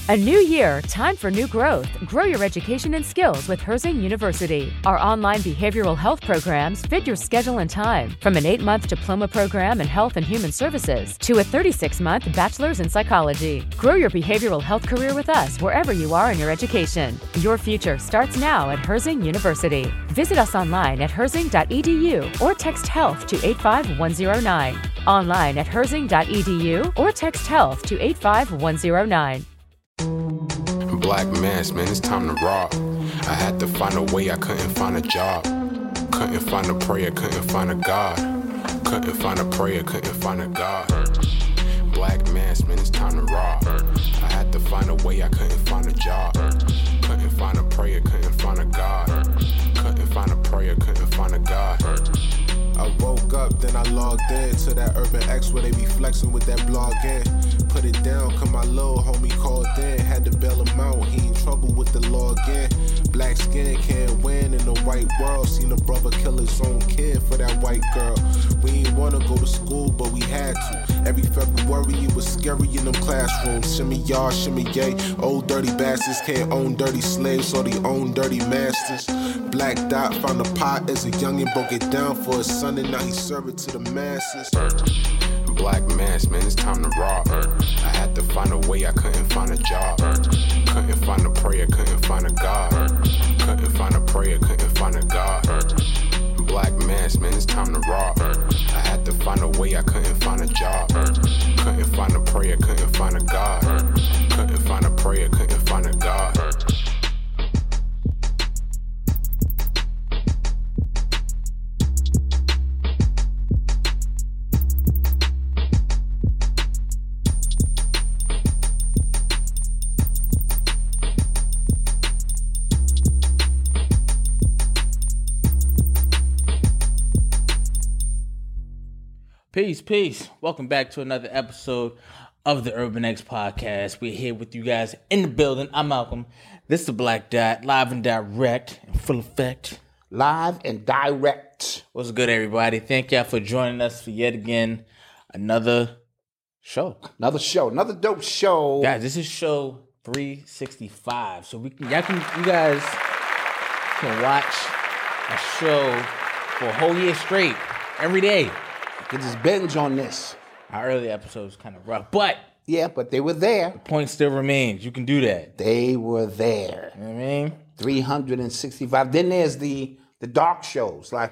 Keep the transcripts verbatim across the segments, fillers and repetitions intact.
A new year, time for new growth. Grow your education and skills with Herzing University. Our online behavioral health programs fit your schedule and time. From an eight-month diploma program in health and human services to a thirty-six month bachelor's in psychology. Grow your behavioral health career with us wherever you are in your education. Your future starts now at Herzing University. Visit us online at herzing dot e d u or text health to eight five one zero nine. Online at herzing dot e d u or text health to eight five one zero nine. Black mass, man, it's time to rob. I had to find a way, I couldn't find a job. Couldn't find a prayer, couldn't find a God. Couldn't find a prayer, couldn't find a God. Black mass, man, it's time to rob. I had to find a way, I couldn't find a job. Couldn't find a prayer, couldn't find a God. Couldn't find a prayer, couldn't find a God. I woke up, then I logged in to that Urban X where they be flexing with that blog in. Put it down, cause my little homie called in. Had to bail him out, he in trouble with the law again. Black skin can't win in the white world. Seen a brother kill his own kid for that white girl. We ain't wanna go to school, but we had to. Every February it was scary in them classrooms. Shimmy y'all, shimmy yay. Old dirty bastards can't own dirty slaves, so they own dirty masters. Black Dot found a pot as a youngin', broke it down for his son, and now he serve it to the masses. Black mass, man, it's time to rob. I had to find a way, I couldn't find a job. Couldn't find a prayer, couldn't find a God. Couldn't find a prayer, couldn't find a God. Black mass, man, it's time to rob. I had to find a way, I couldn't find a job. Couldn't find a prayer, couldn't find a God. Couldn't find a prayer, couldn't find a God. Peace, peace. Welcome back to another episode of the Urban X Podcast. We're here with you guys in the building. I'm Malcolm. This is the Black Dot, live and direct, in full effect. Live and direct. What's good, everybody? Thank y'all for joining us for yet again another show. Another show, another dope show. Guys, this is show three sixty-five. So we can, y'all can, you guys can watch a show for a whole year straight, every day. You just binge on this. Our early episodes kind of rough, but yeah, but they were there. The point still remains. You can do that. They were there. You know what I mean? three hundred sixty-five. Then there's the the dark shows, like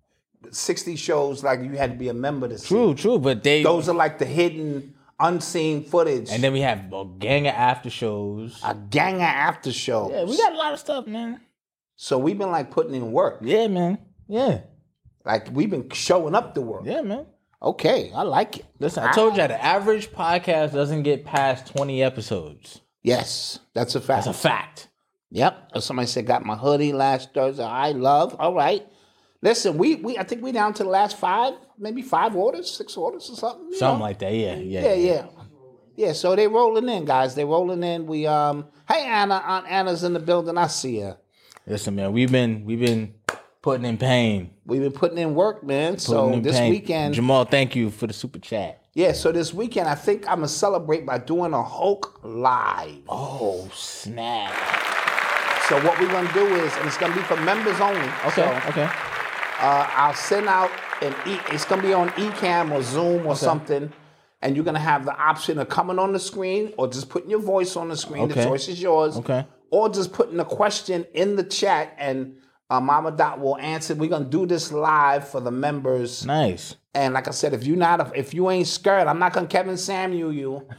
sixty shows, like you had to be a member to see. True, true, but they those are like the hidden, unseen footage. And then we have a gang of after shows. A gang of after shows. Yeah, we got a lot of stuff, man. So we've been like putting in work. Yeah, man. Yeah. Like, we've been showing up the work. Yeah, man. Okay, I like it. Listen, I told you the average podcast doesn't get past twenty episodes. Yes, that's a fact. That's a fact. Yep. Somebody said, got my hoodie last Thursday. I love. All right. Listen, we we I think we down to the last five, maybe five orders, six orders or something. Something know? like that, yeah. Yeah, yeah, yeah. Yeah, yeah so they rolling in, guys. They rolling in. We, um, hey, Anna, Aunt Anna's in the building. I see her. Listen, man, we've been, we've been... putting in pain. We've been putting in work, man. Putting so this pain. weekend... Jamal, thank you for the super chat. Yeah, so this weekend, I think I'm going to celebrate by doing a Hulk Live. Oh, snap. So what we're going to do is, and it's going to be for members only. Okay, so, okay. Uh, I'll send out an e... It's going to be on Ecamm or Zoom or okay. something, and you're going to have the option of coming on the screen or just putting your voice on the screen. Okay. The choice is yours. Okay. Or just putting a question in the chat and... Uh, Mama Dot will answer. We're gonna do this live for the members. Nice. And like I said, if you not, a, if you ain't scared, I'm not gonna Kevin Samuel you.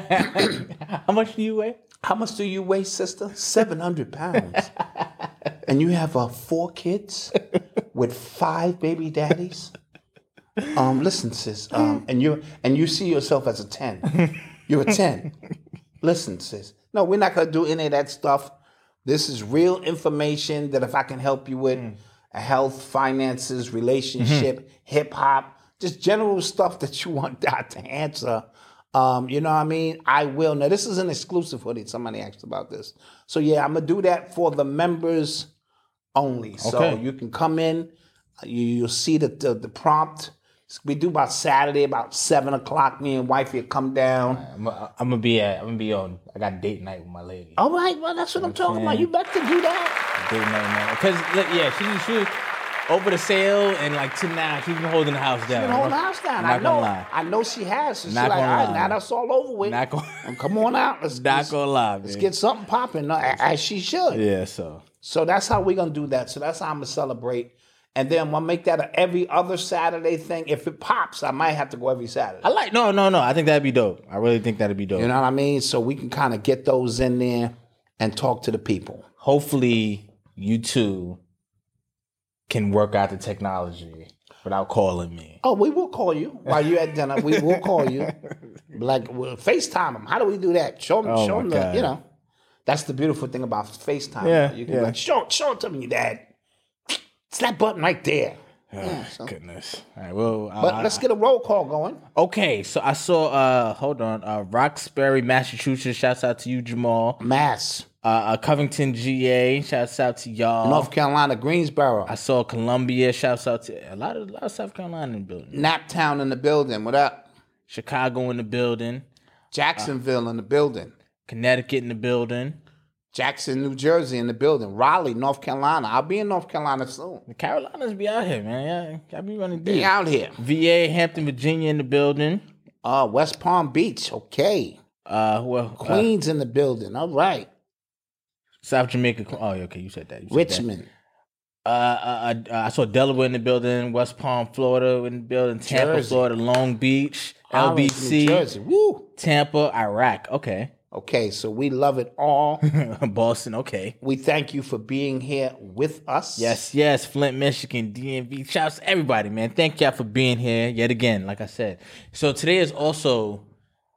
How much do you weigh? How much do you weigh, sister? Seven hundred pounds. And you have uh, four kids with five baby daddies. Um, listen, sis. Um, and you and you see yourself as a ten. You're a ten. Listen, sis. No, we're not gonna do any of that stuff. This is real information that if I can help you with, mm. health, finances, relationship, mm-hmm. hip hop, just general stuff that you want Dot to answer. Um, you know what I mean? I will. Now, this is an exclusive hoodie. Somebody asked about this. So, yeah, I'm going to do that for the members only. So, okay. you can come in. You, you'll see the, the, the prompt. We do about Saturday, about seven o'clock. Me and wifey will come down. I'm, I'm gonna be at. I'm gonna be on. I got date night with my lady. All right, well, that's what I'm talking about. You better do that. Date night, man. Because yeah, she she was over the sale and like to now she's been holding the house down. She's been holding the house down. I'm I not gonna know. lie. I know she has. So she's Not like, all gonna right, lie. now that's all over with. Not gonna- And come on out. Let's, Not let's, gonna lie, let's man. get something popping, uh, as she should. Yeah, so So that's how we're gonna do that. So that's how I'm gonna celebrate. And then I'm gonna make that a every other Saturday thing. If it pops, I might have to go every Saturday. I like no, no, no. I think that'd be dope. I really think that'd be dope. You know what I mean? So we can kind of get those in there and talk to the people. Hopefully, you two can work out the technology without calling me. Oh, we will call you while you're at dinner. We will call you. Like, we'll FaceTime them. How do we do that? Show them, Oh show my them the, God. you know. That's the beautiful thing about FaceTime. Yeah, You can yeah. be like, show, show it to me, Dad. It's that button right there. Yeah, so. Goodness. All right. Well, But uh, let's get a roll call going. okay. So I saw. Uh, hold on. Uh, Roxbury, Massachusetts. Shouts out to you, Jamal. Mass. Uh, uh Covington, G A. Shouts out to y'all. North Carolina, Greensboro. I saw Columbia. Shouts out to a lot of a lot of South Carolina in the building. Naptown in the building. What up? Chicago in the building. Jacksonville in the building. Connecticut in the building. Jackson, New Jersey in the building. Raleigh, North Carolina. I'll be in North Carolina soon. The Carolinas be out here, man. Yeah, y'all be running deep. Be out here. V A, Hampton, Virginia in the building. Uh, West Palm Beach. Okay. Uh, well, Queens in the building. All right. South Jamaica. Oh, okay, you said that. You said Richmond. That. Uh, uh, uh, I saw Delaware in the building, West Palm, Florida in the building, Tampa, Jersey. Florida, Long Beach, L B Holland, C, New Jersey. Woo. Tampa, Iraq. Okay, Okay, so we love it all. Boston. Okay. We thank you for being here with us. Yes, yes, Flint, Michigan, D M V. Shouts to everybody, man. Thank y'all for being here yet again. Like I said, so today is also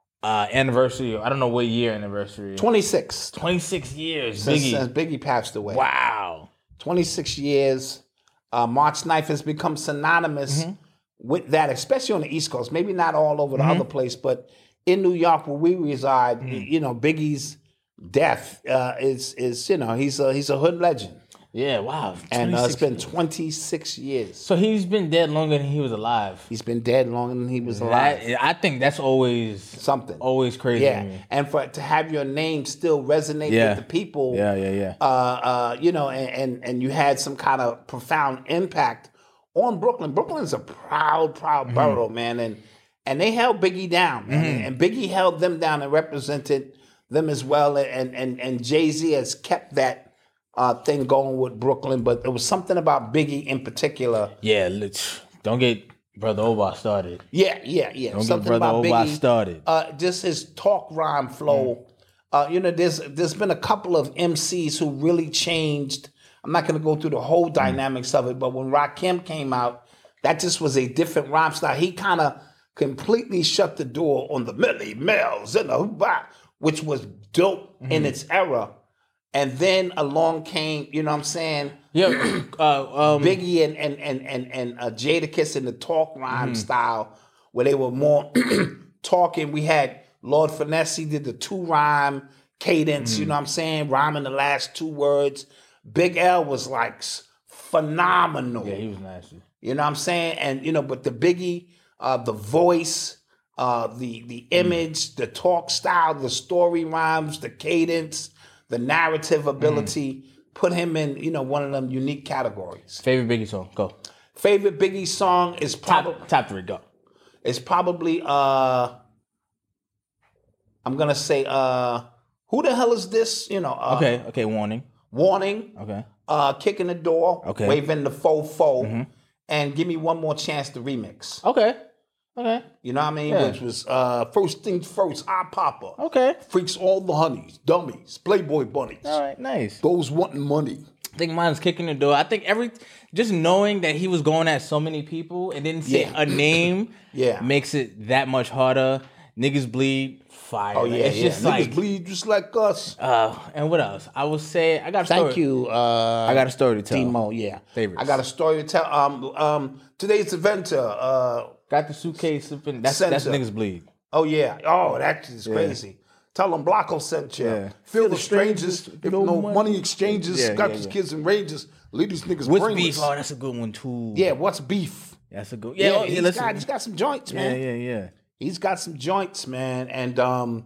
uh anniversary. I don't know what year anniversary. twenty-six. twenty-six years. Since, Biggie. since Biggie passed away. Wow. twenty-six years. Uh, March ninth has become synonymous Mm-hmm. with that, especially on the East Coast. Maybe not all over the other place, but in New York where we reside, Mm-hmm. you know, Biggie's death uh, is is you know he's a he's a hood legend, Yeah. Wow. and uh, it's twenty-six been years. twenty-six years. So he's been dead longer than he was alive. He's been dead longer than he was alive. That, I think that's always Something. always crazy. Yeah, To me. and for to have your name still resonate Yeah. with the people, Yeah, yeah, yeah. uh, uh, you know, and, and and you had some kind of profound impact on Brooklyn. Brooklyn's a proud, proud Mm-hmm. borough, man, and and they held Biggie down, man, Mm-hmm. and Biggie held them down and represented them as well, and and and Jay-Z has kept that uh, thing going with Brooklyn, but there was something about Biggie in particular. Yeah, let's don't get Brother Omar started. Yeah, yeah, yeah. Don't Something get Brother about Omar Biggie, started. Uh, just his talk rhyme flow. Uh, you know, there's there's been a couple of M Cs who really changed. I'm not going to go through the whole dynamics of it, but when Rakim came out, that just was a different rhyme style. He kind of completely shut the door on the Millie Mel's and the hoopah, which was dope in its era. And then along came, you know what I'm saying, Yeah, uh, um, Biggie and and and and, and uh, Jadakiss in the talk rhyme style, where they were more talking. We had Lord Finesse did the two rhyme cadence, you know what I'm saying, rhyming the last two words. Big L was like s- phenomenal. yeah, he was nasty. You know what I'm saying? And you know, but the Biggie, uh, the voice, uh, the the image, the talk style, the story rhymes, the cadence, the narrative ability, put him in, you know, one of them unique categories. Favorite Biggie song? Go. Favorite Biggie song is probably Top top three. Go. is probably uh I'm gonna say uh who the hell is this? You know, uh, Okay. Okay. Warning. Warning, Okay. uh kicking the door, Okay. waving the fofo, and give me one more chance to remix. Okay. Okay. You know what I mean? Yeah. Which was uh first things first, I Papa. Okay. Freaks all the honeys, dummies, Playboy bunnies. All right. Nice. Those wanting money. I think mine's kicking the door. I think every just knowing that he was going at so many people and didn't say Yeah. a name Yeah. makes it that much harder. Niggas bleed fire. Oh yeah, it's yeah. just Niggas like bleed just like us. uh and what else? I would say I got a story. Thank you. Uh I got a story to tell. Demo, yeah. Favorites. I got a story to tell. Um um today's eventer, uh Got the suitcase up in that's that's Center. niggas bleed. oh yeah. Oh, that is crazy. Tell them Blocko sent you. Yeah. Feel the strangers. If no, no money, money. exchanges, Yeah, got yeah, these yeah. kids and ranges. Leave these niggas What's brainless. beef? Oh, that's a good one too. Yeah, what's beef? That's a good. Yeah, Yeah, oh, he's, yeah, listen. got, he's got some joints, man. Yeah, yeah, yeah. He's got some joints, man. And um,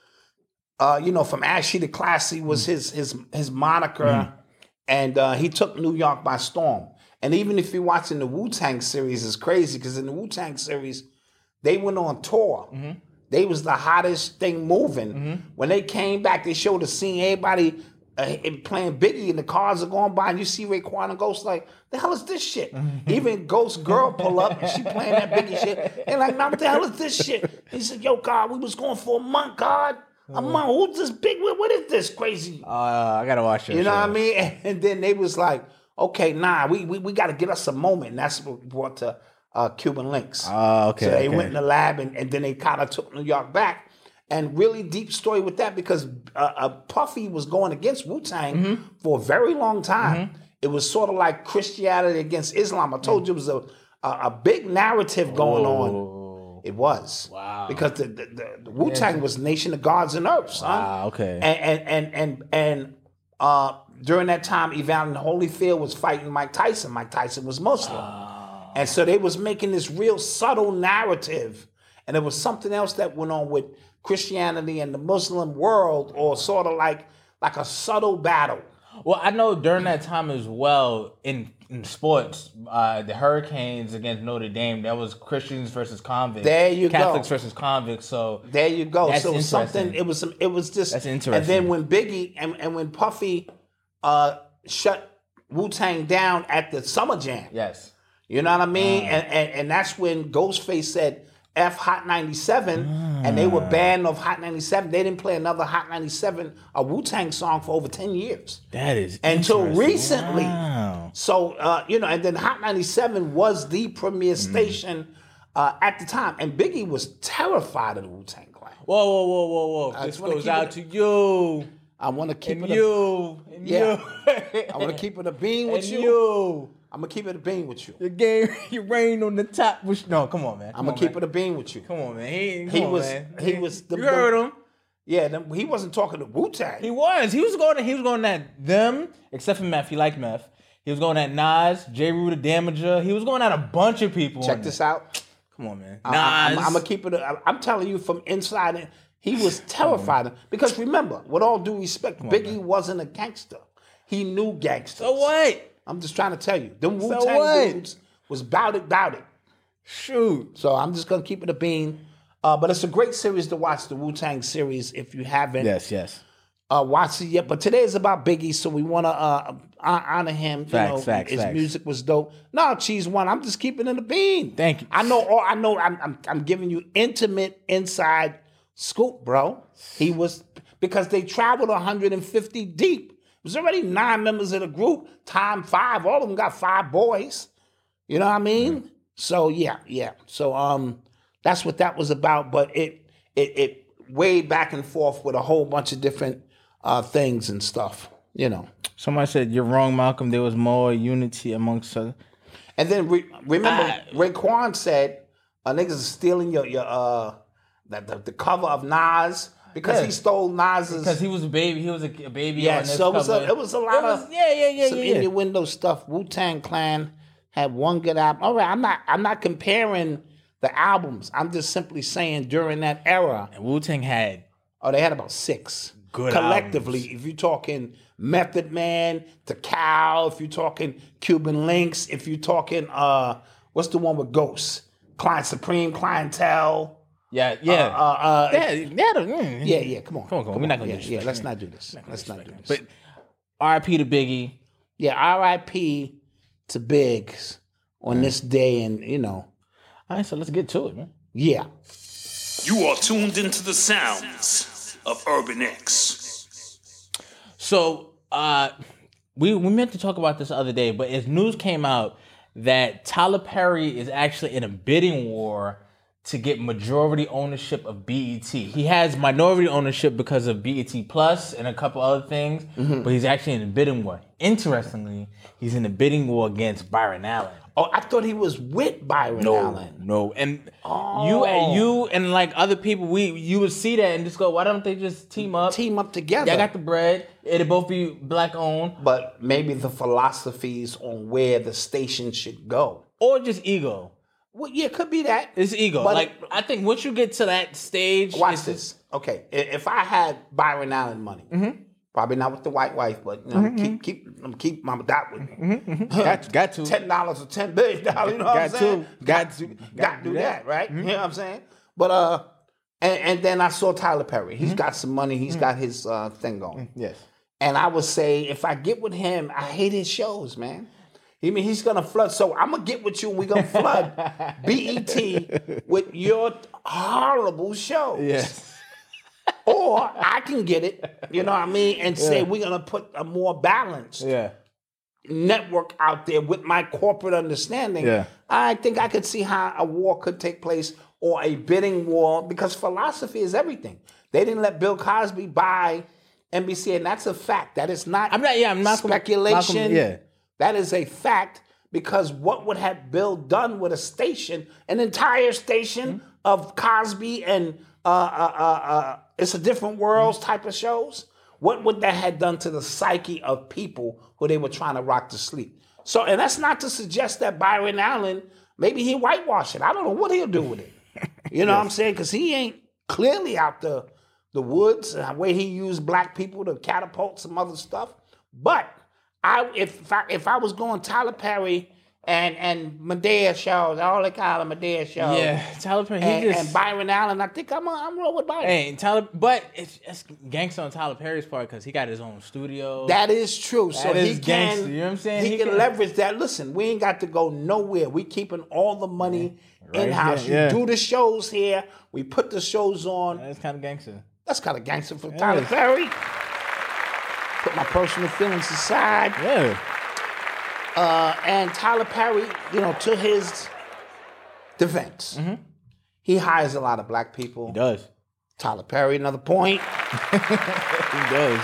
uh, you know, from Ashy to Classy was his his his moniker, Mm. and uh, he took New York by storm. And even if you're watching the Wu-Tang series, it's crazy because in the Wu-Tang series, they went on tour. Mm-hmm. They was the hottest thing moving. Mm-hmm. When they came back, they showed the scene, everybody uh, playing Biggie, and the cars are going by, and you see Raekwon and Ghost like, the hell is this shit? Mm-hmm. Even Ghost girl pull up, and she playing that Biggie shit. They're like, man, what the hell is this shit? He said, yo, God, we was going for a month, God. A month, who's this big? What, what is this crazy? Uh, I gotta watch it. You know what I mean? And then they was like, okay, nah, we we, we got to get us a moment. And that's what we brought to uh, Cuban Links. Oh, okay. So they okay. went in the lab, and, and then they kind of took New York back. And really deep story with that because uh, uh, Puffy was going against Wu-Tang Mm-hmm. for a very long time. It was sort of like Christianity against Islam. I told you it was a, a, a big narrative going on. Oh. It was. Wow. Because the, the, the, the Wu-Tang was Nation of Gods and Earth, son. Wow, okay. And and and and, and uh, during that time, Evander Holyfield was fighting Mike Tyson. Mike Tyson was Muslim. And so they was making this real subtle narrative. And there was something else that went on with Christianity and the Muslim world, or sort of like like a subtle battle. Well, I know during that time as well in, in sports, uh, the Hurricanes against Notre Dame, that was Christians versus convicts. There you go. Catholics versus convicts. So There you go. That's so it was interesting. something. It was some. It was just. That's And interesting. then when Biggie and, and when Puffy uh, shut Wu-Tang down at the Summer Jam, yes. you know what I mean? And, and and that's when Ghostface said F Hot ninety-seven, and they were banned of Hot ninety-seven. They didn't play another Hot ninety-seven, a Wu-Tang song for over ten years. That is Until interesting. recently. Wow. So, uh, you know, and then Hot ninety-seven was the premier station uh, at the time. And Biggie was terrified of the Wu-Tang Clan. Whoa, whoa, whoa, whoa, whoa. I This just wanna goes keep out it- to you. I want to keep And it a, you. And Yeah. you. I want to keep it a bean with and you. you. I'm going to keep it a bean with you. The game, you reign on the top. Which, no, come on, man. I'm going to keep it a bean with you. Come on, man. He, He come on, was- man. he was the- you heard him. Yeah, them, he wasn't talking to Wu-Tang. He was. He was going. He was going at them, except for meth. He liked meth. He was going at Nas, J. Rue the Damager. He was going at a bunch of people. Check on this there. out. Come on, man. I- Nas. I'm, I'm gonna keep it. a- I'm telling you from inside. in, He was terrified because remember, with all due respect, Biggie wasn't a gangster. He knew gangsters. So what? I'm just trying to tell you, them Wu So Tang what? dudes was bout it, bout it. Shoot. So I'm just gonna keep it a bean. Uh, but it's a great series to watch, the Wu Tang series. If you haven't Yes, yes. uh, watched it yet, but today is about Biggie, so we want to uh, hon- honor him. You Facts, know, facts, his facts. music was dope. No, cheese one. I'm just keeping it a bean. Thank you. I know. All, I know. I'm, I'm. I'm giving you intimate inside scoop, bro. He was because they traveled one hundred fifty deep. It was already nine members of the group. Time five. All of them got five boys. You know what I mean? So yeah, yeah. So um, that's what that was about. But it it it weighed back and forth with a whole bunch of different uh things and stuff. You know. Somebody said you're wrong, Malcolm. There was more unity amongst us. And then re- remember, Ah. Raekwon said, uh, "Niggas is stealing your your uh the, the, the cover of Nas because Yeah. he stole Nas's." Because he was a baby. He was a, a baby. Yeah, on this so it was a- cover. it was a lot was- of- yeah, yeah, yeah, some yeah. yeah. innuendo stuff. Wu-Tang Clan had one good album. All right, I'm not I'm not comparing the albums. I'm just simply saying during that era, And Wu Tang had oh, they had about six Good collectively. albums. If you're talking Method Man to Cal, if you're talking Cuban Links, if you're talking uh, what's the one with Ghosts? Client Supreme Clientele. yeah, yeah, Uh, uh, yeah, yeah, mm. yeah, yeah. Come on, Come on, come on. We're not gonna yeah, do yeah. this. Let's not do this. Let's not do this. But R I P to Biggie. yeah, R I P to Biggs on this day, and you know, All right, so let's get to it, man. yeah. You are tuned into the sounds of Urban X. So uh, we we meant to talk about this the other day, but as news came out that Tyler Perry is actually in a bidding war to get majority ownership of B E T. He has minority ownership because of B E T Plus and a couple other things, Mm-hmm. but he's actually in a bidding war. Interestingly, he's in a bidding war against Byron Allen. Oh, I thought he was with Byron Allen. No, and Oh. you and you and like other people, we you would see that and just go, why don't they just team up? Team up together. Y'all got the bread. It'll both be black owned. but maybe the philosophies on where the station should go. or just ego. Well, yeah, it could be that. It's ego. But like it- I think once you get to that stage, Watch it's this. Okay, i- if I had Byron Allen money, Mm-hmm. probably not with the white wife, but you know, keep keep I'm gonna keep Mama Dot with me. Mm-hmm. got, got to. Ten dollars or ten billion dollars. You know what I'm Got saying? to. Got to. Got to do that, right? You know what I'm saying? But uh, and, and then I saw Tyler Perry. He's got some money. He's got his uh thing going. Yes. And I would say if I get with him, I hate his shows, man. I mean, he's gonna flood. So I'm gonna get with you and we're gonna flood B E T with your horrible shows. Yes. Or I can get it, you know what I mean, and say we're gonna put a more balanced Yeah. network out there with my corporate understanding. Yeah. I think I could see how a war could take place or a bidding war because philosophy is everything. They didn't let Bill Cosby buy N B C, and that's a fact. That is not I'm not. Yeah. I'm not speculation. Malcolm, yeah. That is a fact because what would have Bill done with a station, an entire station Mm-hmm. of Cosby and uh, uh, uh, uh, It's a Different Worlds Mm-hmm. type of shows? What would that have done to the psyche of people who they were trying to rock to sleep? So, and that's not to suggest that Byron Allen, maybe he whitewash it. I don't know what he'll do with it. You know what I'm saying? Because he ain't clearly out the, the woods, the way he used black people to catapult some other stuff. But I, if I, if I was going Tyler Perry and and Medea shows, all they call them Medea shows, Yeah. Tyler Perry. He and, just. and Byron Allen, I think I'm I'm roll with Byron. Hey, Tyler, but it's, it's gangster on Tyler Perry's part because he got his own studio. That is true. So That he is can, gangster, you know what I'm saying? He, He can, can- leverage that. Listen, we ain't got to go nowhere. We keeping all the money Right in house. here, yeah. You do the shows here. We put the shows on. That's kind of gangster. That's kind of gangster from Tyler is. Perry. Put my personal feelings aside. Yeah. Uh, and Tyler Perry, you know, to his defense, he hires a lot of black people. He does. Tyler Perry, another point. He does.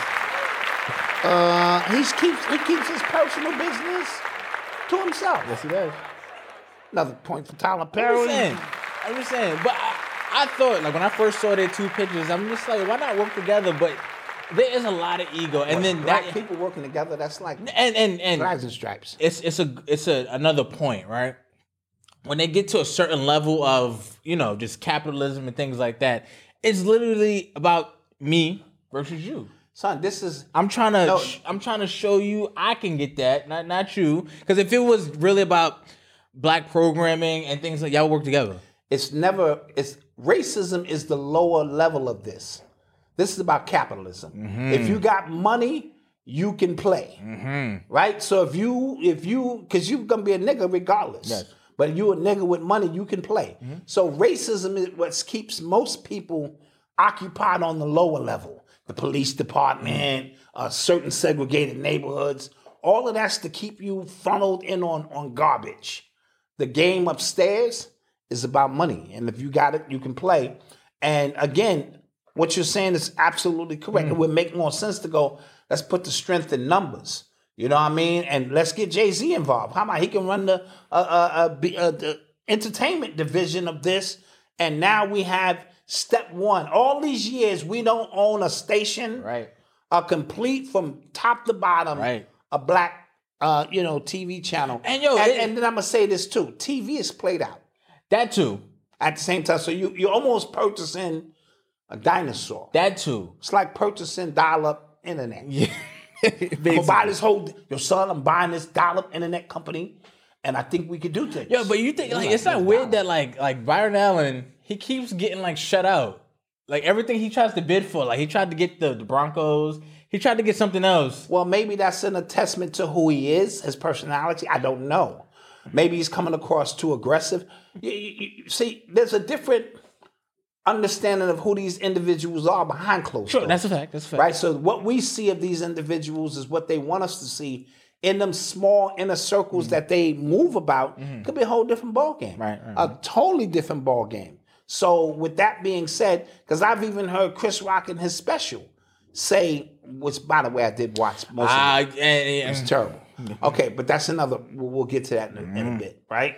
Uh, he's keeps he keeps his personal business to himself. Yes, he does. Another point for Tyler I'm Perry. just saying. I'm just saying. But I, I thought, like, when I first saw their two pictures, I'm just like, why not work together? But there is a lot of ego. And then Black that. people working together, that's like And, and, and. flags and stripes. it's it's a it's a another point, right? When they get to a certain level of, you know, just capitalism and things like that, it's literally about me versus you. Son, this is I'm trying to No. I'm trying to show you I can get that, not not you. Because if it was really about black programming and things like y'all work together. it's never it's racism is the lower level of this. This is about capitalism. Mm-hmm. If you got money, you can play. Mm-hmm. Right? So if you if you because you're gonna be a nigga regardless. Yes. But you a nigga with money, you can play. Mm-hmm. So racism is what keeps most people occupied on the lower level. The police department, uh, certain segregated neighborhoods. All of that's to keep you funneled in on, on garbage. The game upstairs is about money. And if you got it, you can play. And again, what you're saying is absolutely correct. It would make more sense to go, let's put the strength in numbers. You know what I mean? And let's get Jay-Z involved. How about he can run the, uh, uh, uh, be, uh, the entertainment division of this? And now we have step one. All these years, we don't own a station, Right. a complete from top to bottom, Right. a black, uh, you know, T V channel. And yo, and, it- and then I'm gonna say this too: T V is played out That too. at the same time. So you you're almost purchasing a dinosaur. That too. It's like purchasing dial-up internet. Yeah. I'm gonna buy this whole. Yo, son, I'm buying this dial-up internet company, and I think we could do things. Yo, but you think like Yeah, it's not it's weird valid. that like like Byron Allen, he keeps getting like shut out. Like everything he tries to bid for, like he tried to get the, the Broncos, he tried to get something else. Well, maybe that's an attestment to who he is, his personality. I don't know. Maybe he's coming across too aggressive. You, you- you- see, there's a different understanding of who these individuals are behind closed Sure, doors. that's a fact. That's a fact. Right? So what we see of these individuals is what they want us to see in them small inner circles that they move about. Could be a whole different ball game. Right, right, A totally different ball game. So with that being said, because I've even heard Chris Rock in his special say, which by the way I did watch most Ah, of it. and, It's terrible. Okay, but that's another. We'll, we'll get to that in a, in a bit, right?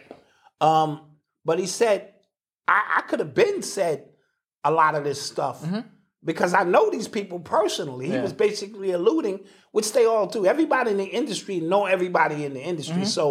Um, but he said, I, I could have been said a lot of this stuff because I know these people personally. He Yeah. was basically alluding, which they all do. Everybody in the industry know everybody in the industry. So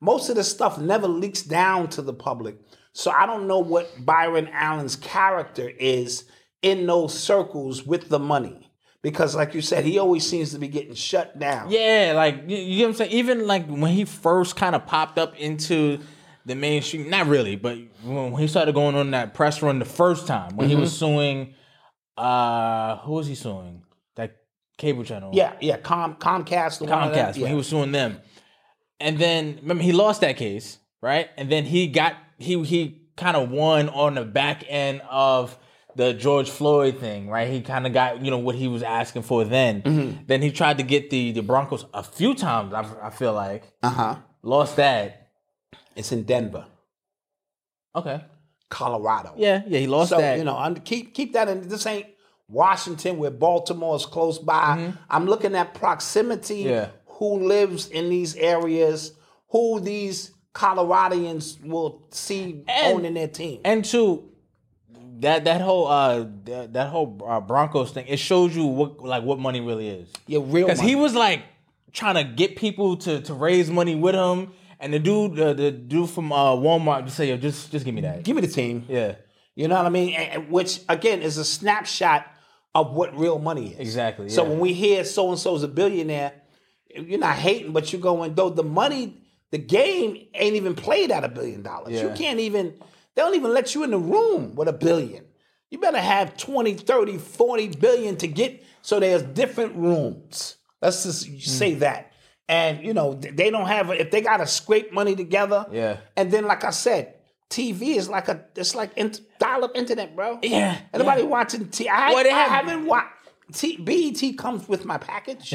most of the stuff never leaks down to the public. So I don't know what Byron Allen's character is in those circles with the money. Because like you said, he always seems to be getting shut down. Yeah, like, you, you know what I'm saying? Even like when he first kind of popped up into the mainstream, not really, but when he started going on that press run the first time, when mm-hmm. he was suing, uh, who was he suing? That cable channel. Yeah, yeah, Com- Comcast. The Comcast, one that, when yeah. he was suing them. And then, remember, he lost that case, right? And then he got, he he kind of won on the back end of the George Floyd thing, right? He kind of got, you know, what he was asking for then. Mm-hmm. Then he tried to get the, the Broncos a few times, I, I feel like. Uh-huh. Lost that. It's in Denver. Okay. Colorado. Yeah, yeah, he lost so, that. So, you know, under, keep keep that in. This ain't Washington where Baltimore is close by. Mm-hmm. I'm looking at proximity. Yeah. Who lives in these areas, who these Coloradians will see and, owning their team. And two, that that whole uh that, that whole uh, Broncos thing, it shows you what like what money really is. Yeah, real money. Because he was like trying to get people to, to raise money with him, and the dude the, the dude from uh, Walmart just say, yo, just just give me that. Give me the team. Yeah. You know what I mean? And, which again is a snapshot of what real money is. Exactly. So yeah. when we hear so and so's a billionaire, you're not hating, but you're going, though the money, the game ain't even played at a billion dollars. Yeah. You can't even, they don't even let you in the room with a billion. You better have twenty, thirty, forty billion to get, so there's different rooms. Let's just mm. say that. And, you know, they don't have, if they got to scrape money together. Yeah. And then, like I said, T V is like a, it's like in, dial-up internet, bro. Yeah. Anybody yeah. watching T V? I, well, they I have, haven't watched, T, B E T comes with my package.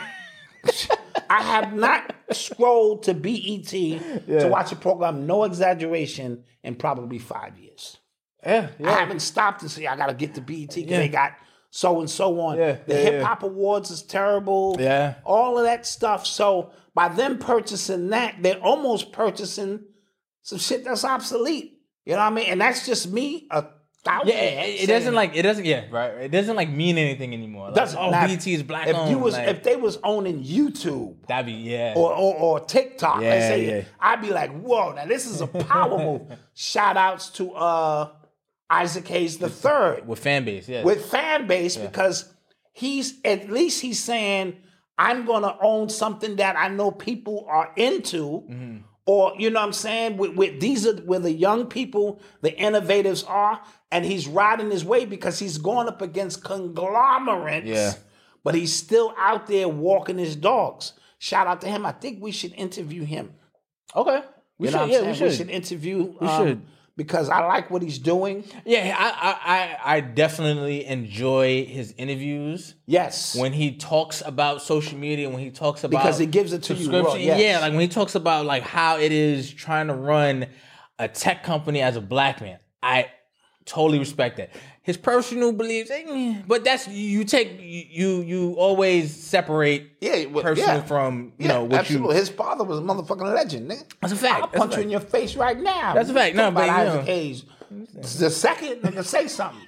I have not scrolled to B E T yeah. to watch a program, no exaggeration, in probably five years. Yeah, yeah. I haven't stopped to say I got to get to B E T because yeah. they got so and so on. Yeah, the yeah, Hip Hop yeah. Awards is terrible. Yeah. All of that stuff. So by them purchasing that, they're almost purchasing some shit that's obsolete. You know what I mean? And that's just me, a thousand. Yeah, it, it doesn't like, it doesn't, yeah, right. It doesn't like mean anything anymore. Like, doesn't, oh, now, B E T is black if owned. You was, like, if they was owning YouTube. That'd be, yeah. Or, or, or TikTok. Yeah, Let's say, yeah. I'd be like, whoa, now this is a power move. Shout outs to uh, Isaac Hayes the third. With fan base, yeah. With fan base, yeah. because he's, at least he's saying, I'm going to own something that I know people are into. Mm-hmm. Or, you know what I'm saying? With, with these are where the young people, the innovators are. And he's riding his way because he's going up against conglomerates. Yeah. But he's still out there walking his dogs. Shout out to him. I think we should interview him. Okay. We you should, know what I'm yeah, saying? we should. We should interview. We um, should. Because I like what he's doing. Yeah, I, I I definitely enjoy his interviews. Yes. When he talks about social media, when he talks about because he gives it to you raw, yes. Yeah, like when he talks about like how it is trying to run a tech company as a black man. I totally respect that. His personal beliefs, eh, but that's you take you you always separate yeah, well, personal yeah. from you yeah, know what absolutely. you. His father was a motherfucking legend, nigga. That's a fact. I'll that's punch a fact. you in your face right now. That's a fact. No, but about you know. Isaac Hayes. The second nigga say something,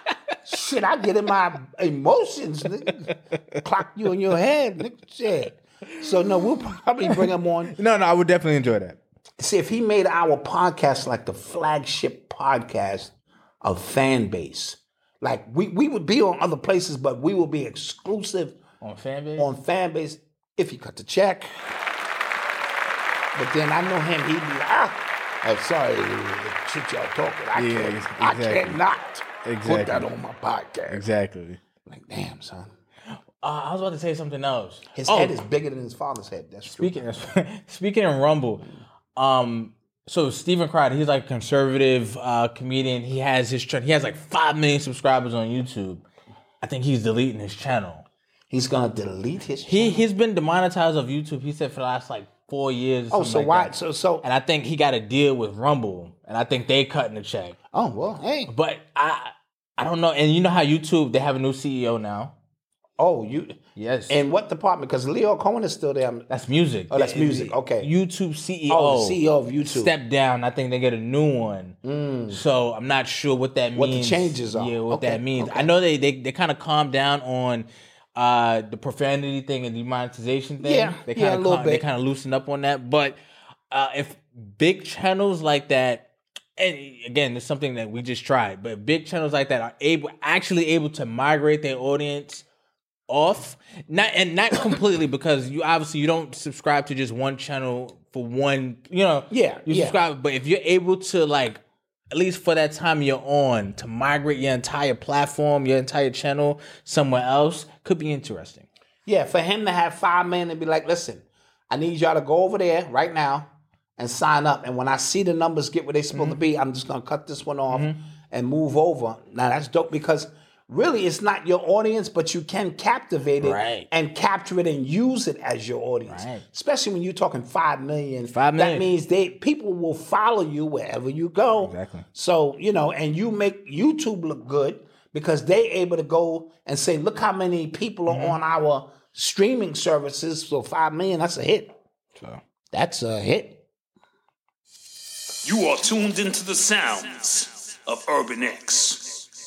shit, I get in my emotions, nigga. Clock you in your head, nigga. Shit. So no, we'll probably bring him on. No, no, I would definitely enjoy that. See, if he made our podcast like the flagship podcast of fan base, like we, we would be on other places, but we will be exclusive on fan base. On fan base, if he cut the check. But then I know him, he'd be like, ah, I'm sorry, the shit y'all talking. I yeah, can't, exactly. I cannot exactly. put that on my podcast. Exactly. Like, damn, son. Uh, I was about to say something else. His oh. head is bigger than his father's head. That's speaking true. Of, speaking of Rumble, um, so Steven Crowder, he's like a conservative uh, comedian. He has his he has like five million subscribers on YouTube. I think he's deleting his channel. He's gonna delete his channel? He he's been demonetized off YouTube. He said for the last like four years. Or oh, so like why? That. So so. And I think he got a deal with Rumble, and I think they cutting the check. Oh well, hey. But I I don't know. And you know how YouTube, they have a new C E O now. Oh, you yes. And what department? Because Leo Cohen is still there. That's music. Oh, that's music. Okay. YouTube C E O. Oh, the C E O of YouTube stepped down. I think they get a new one. Mm. So I'm not sure what that means. What the changes are. Yeah, what okay. that means. Okay. I know they they, they kind of calmed down on uh, the profanity thing and demonetization thing. Yeah, they yeah, a kind little of bit. they kind of loosened up on that, but uh, if big channels like that, and again, it's something that we just tried, but big channels like that are able, actually able to migrate their audience off, not and not completely, because you obviously you don't subscribe to just one channel for one, you know, Yeah, you yeah. subscribe, but if you're able to, like, at least for that time you're on, to migrate your entire platform, your entire channel somewhere else, could be interesting. Yeah, for him to have five men and be like, listen, I need y'all to go over there right now and sign up. And when I see the numbers get where they're supposed Mm-hmm. to be, I'm just going to cut this one off and move over. Now, that's dope because really it's not your audience, but you can captivate it Right. and capture it and use it as your audience. Right. Especially when you're talking five million. Five million. That means they people will follow you wherever you go. Exactly. So, you know, and you make YouTube look good because they able to go and say, look how many people are on our streaming services. So five million, that's a hit. So That's a hit. You are tuned into the sounds of Urban X.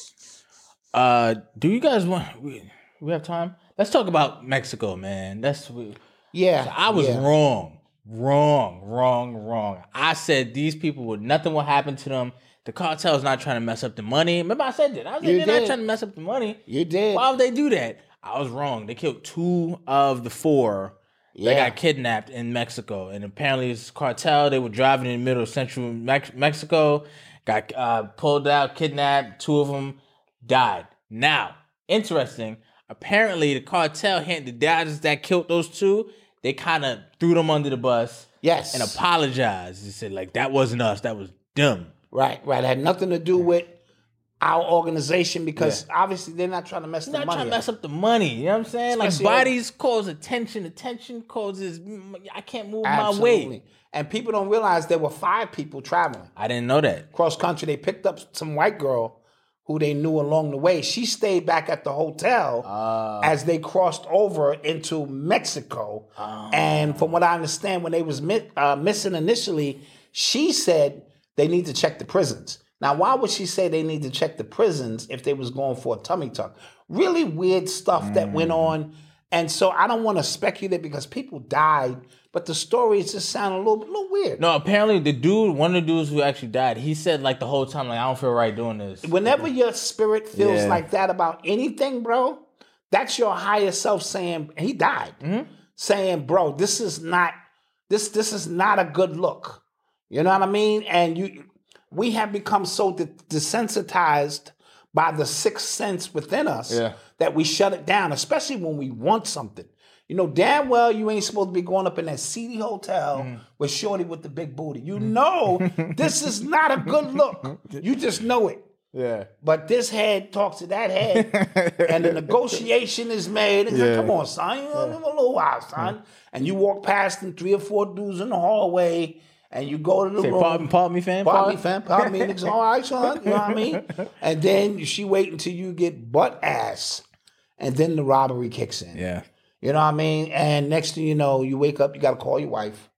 Uh, do you guys want? We, we have time. Let's talk about Mexico, man. That's we, Yeah. I was yeah. wrong, wrong, wrong, wrong. I said these people would nothing will happen to them. The cartel's not trying to mess up the money. Remember, I said that. I said You they're not did. trying to mess up the money. You did. Why would they do that? I was wrong. They killed two of the four that Yeah. got kidnapped in Mexico, and apparently it's cartel. They were driving in the middle of central Mex- Mexico, got uh, pulled out, kidnapped. Two of them died. Now, interesting. Apparently, the cartel, the guys that killed those two, they kind of threw them under the bus. Yes. And apologized. They said, like, that wasn't us. That was them. Right, right. It had nothing to do with our organization because obviously they're not trying to mess the Not money trying to up. mess up the money. You know what I'm saying? Especially- like, bodies cause attention. Attention causes, I can't move my Absolutely. weight. And people don't realize there were five people traveling I didn't know that. cross country. They picked up some white girl who they knew along the way. She stayed back at the hotel as they crossed over into Mexico. And from what I understand, when they was mi- uh, missing initially, she said they need to check the prisons. Now, why would she say they need to check the prisons if they was going for a tummy tuck? Really weird stuff that went on. And so I don't want to speculate because people died, but the stories just sound a little, little weird. No, apparently the dude, one of the dudes who actually died, he said like the whole time, like, I don't feel right doing this. Whenever your spirit feels Yeah. like that about anything, bro, that's your higher self saying, he died. Mm-hmm. Saying, bro, this is not this this is not a good look. You know what I mean? And you we have become so de- desensitized by the sixth sense within us Yeah. that we shut it down, especially when we want something. You know damn well you ain't supposed to be going up in that seedy hotel Mm-hmm. with Shorty with the big booty. You know this is not a good look. You just know it. Yeah. But this head talks to that head, and the negotiation is made. It's like, come on, son, you know, live a little while, son. And you walk past them three or four dudes in the hallway, and you go to the Say, room. pardon, pardon me, fam. Pardon me, fam. Pardon me. Niggas, all right, son. You know what I mean? And then she wait until you get butt ass, and then the robbery kicks in. Yeah. You know what I mean? And next thing you know, you wake up, you got to call your wife.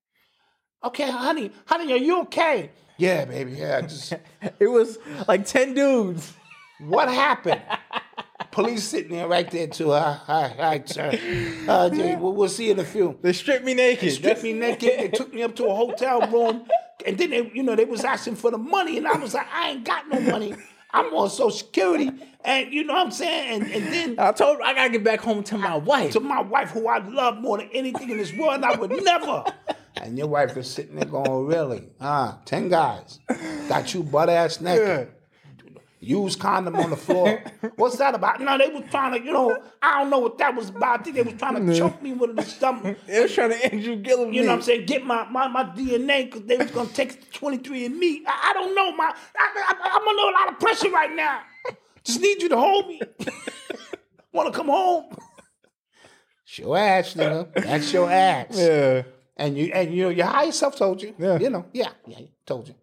Okay, honey, honey, are you okay? Yeah, baby, yeah. Just It was like ten dudes. what happened? Police sitting there right there too. Uh, hi, hi, sir. Uh, Jay, we'll, we'll see you in a few. They stripped me naked. They stripped me naked. They took me up to a hotel room, and then they, you know, they was asking for the money, and I was like, I ain't got no money. I'm on Social Security, and you know what I'm saying. And, and then I told her I gotta get back home to my wife. to my wife, who I love more than anything in this world, and I would never. And your wife is sitting there going, really? Ah, ten guys got you butt ass naked. Use condom on the floor. What's that about? No, they was trying to, you know, I don't know what that was about. I think they was trying to choke me with the stomach. They was trying to Andrew Gillum. You know what I'm saying? Get my, my, my D N A because they was going to take twenty-three and me. I, I don't know. My, I, I, I'm under a lot of pressure right now. Just need you to hold me. Want to come home? It's your ass, nigga. That's your ass. Yeah. And you and you know your higher self told you. Yeah. You know, yeah, yeah, told you.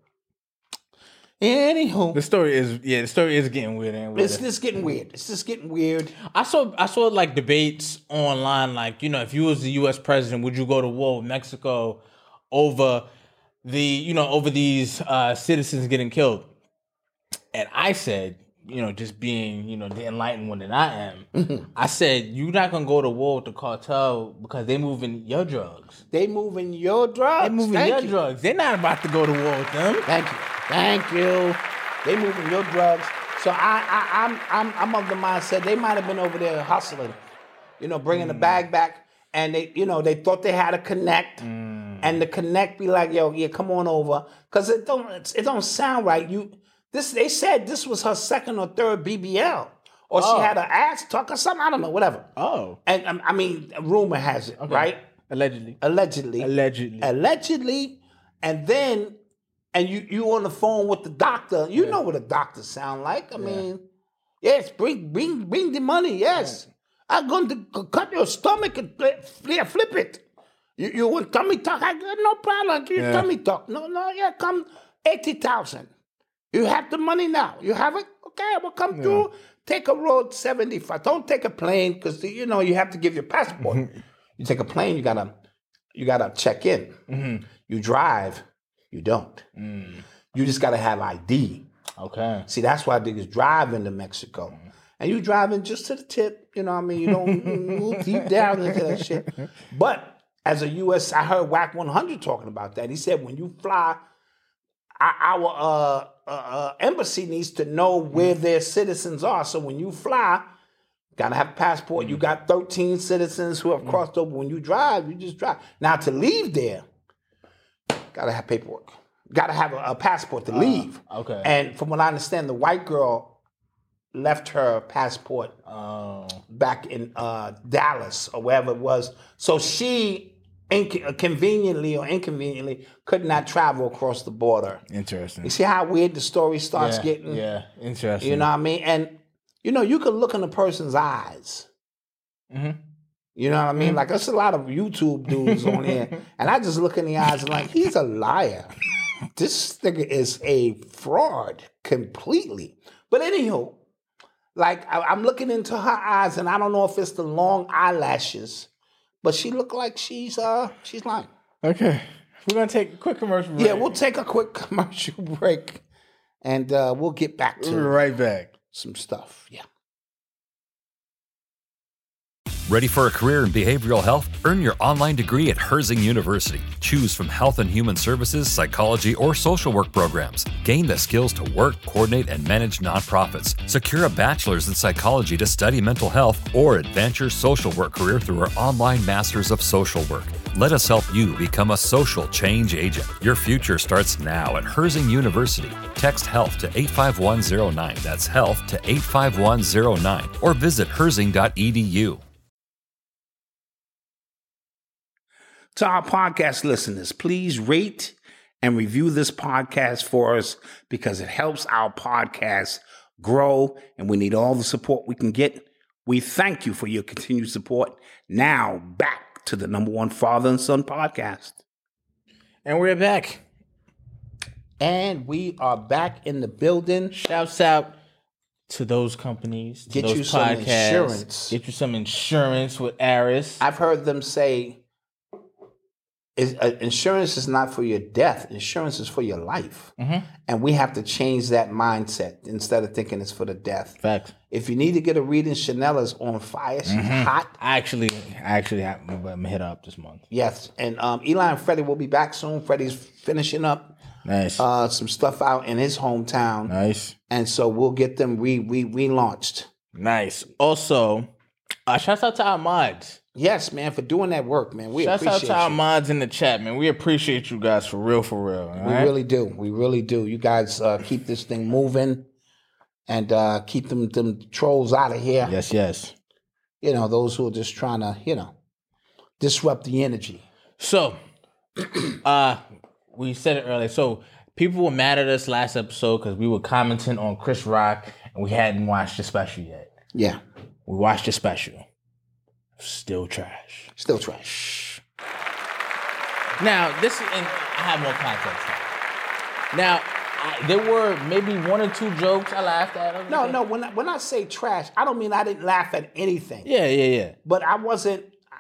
Anywho, The story is yeah, the story is getting weirder and weirder. it's just getting weird. It's just getting weird. I saw I saw like debates online, like, you know, if you was the U S president, would you go to war with Mexico over the, you know, over these uh, citizens getting killed? And I said, you know, just being, you know, the enlightened one that I am. Mm-hmm. I said, you're not going to go to war with the cartel because they moving your drugs. They moving your drugs. They moving Thank your you. drugs. They're not about to go to war with them. Thank you. Thank you. They moving your drugs. So I, I, I'm, I'm, I'm of the mindset they might have been over there hustling, you know, bringing mm. the bag back, and they, you know, they thought they had a connect, mm. and the connect be like, yo, yeah, come on over, because it don't, it don't sound right. You, this, they said this was her second or third B B L, or oh. she had an ass tuck or something. I don't know, whatever. Oh, and um, I mean, rumor has it, okay. right? Allegedly, allegedly, allegedly, allegedly, and then. And you you on the phone with the doctor. You yeah. know what a doctor sound like. I yeah. mean, yes, bring bring bring the money. Yes, yeah. I'm going to cut your stomach and yeah, flip it. You you want tummy tuck? I got no problem. Give you yeah. tummy tuck. No no yeah, come eighty thousand. You have the money now. You have it. Okay, we'll come yeah. through. Take a road seventy five. Don't take a plane because you know you have to give your passport. You take a plane. You gotta you gotta check in. Mm-hmm. You drive. You don't. Mm. You just got to have I D. Okay. See, that's why niggas drive into Mexico. Mm. And you driving just to the tip. You know what I mean? You don't move deep down into that shit. But as a U S, I heard Wack one hundred talking about that. He said when you fly, our uh, uh, uh, embassy needs to know where mm. their citizens are. So when you fly, got to have a passport. Mm. You got thirteen citizens who have mm. crossed over. When you drive, you just drive. Now, to leave there, gotta have paperwork. Gotta have a, a passport to leave. Uh, okay. And from what I understand, the white girl left her passport oh. back in uh, Dallas or wherever it was. So she inc- conveniently or inconveniently could not travel across the border. Interesting. You see how weird the story starts yeah, getting? Yeah, interesting. You know what I mean? And, you know, you can look in a person's eyes. Mm-hmm. You know what I mean? Like, there's a lot of YouTube dudes on here, and I just look in the eyes and like, he's a liar. This nigga is a fraud completely. But anywho, like, I, I'm looking into her eyes, and I don't know if it's the long eyelashes, but she look like she's uh she's lying. Okay, we're gonna take a quick commercial break. Yeah, we'll take a quick commercial break, and uh, we'll get back to we'll be right back. Some stuff. Yeah. Ready for a career in behavioral health? Earn your online degree at Herzing University. Choose from health and human services, psychology, or social work programs. Gain the skills to work, coordinate, and manage nonprofits. Secure a bachelor's in psychology to study mental health, or advance your social work career through our online Masters of Social Work. Let us help you become a social change agent. Your future starts now at Herzing University. Text HEALTH to eight five one zero nine. That's HEALTH to eight five one zero nine. Or visit herzing dot e d u. To our podcast listeners, please rate and review this podcast for us because it helps our podcast grow and we need all the support we can get. We thank you for your continued support. Now back to the number one father and son podcast. And we're back. And we are back in the building. Shouts out to those companies, to get those you some podcasts. Insurance. Get you some insurance with Aris. I've heard them say, Is, uh, insurance is not for your death. Insurance is for your life. Mm-hmm. And we have to change that mindset instead of thinking it's for the death. Fact. If you need to get a reading, Chanel is on fire. She's mm-hmm. hot. I actually, I actually have, I'm going to hit her up this month. Yes. And um, Eli and Freddie will be back soon. Freddie's finishing up nice. uh, some stuff out in his hometown. Nice. And so we'll get them re, re, relaunched. Nice. Also, uh, shouts out to our mods. Yes, man, for doing that work, man. We Shouts appreciate out to our you. mods in the chat, man. We appreciate you guys for real, for real. We right? really do. We really do. You guys uh, keep this thing moving and uh, keep them, them trolls out of here. Yes, yes. You know, those who are just trying to, you know, disrupt the energy. So, uh, we said it earlier. So, people were mad at us last episode because we were commenting on Chris Rock and we hadn't watched the special yet. Yeah. We watched the special. Still trash. Still trash. Now, this is, and I have more context now. Now, I, there were maybe one or two jokes I laughed at. No, no, when I, when I say trash, I don't mean I didn't laugh at anything. Yeah, yeah, yeah. But I wasn't,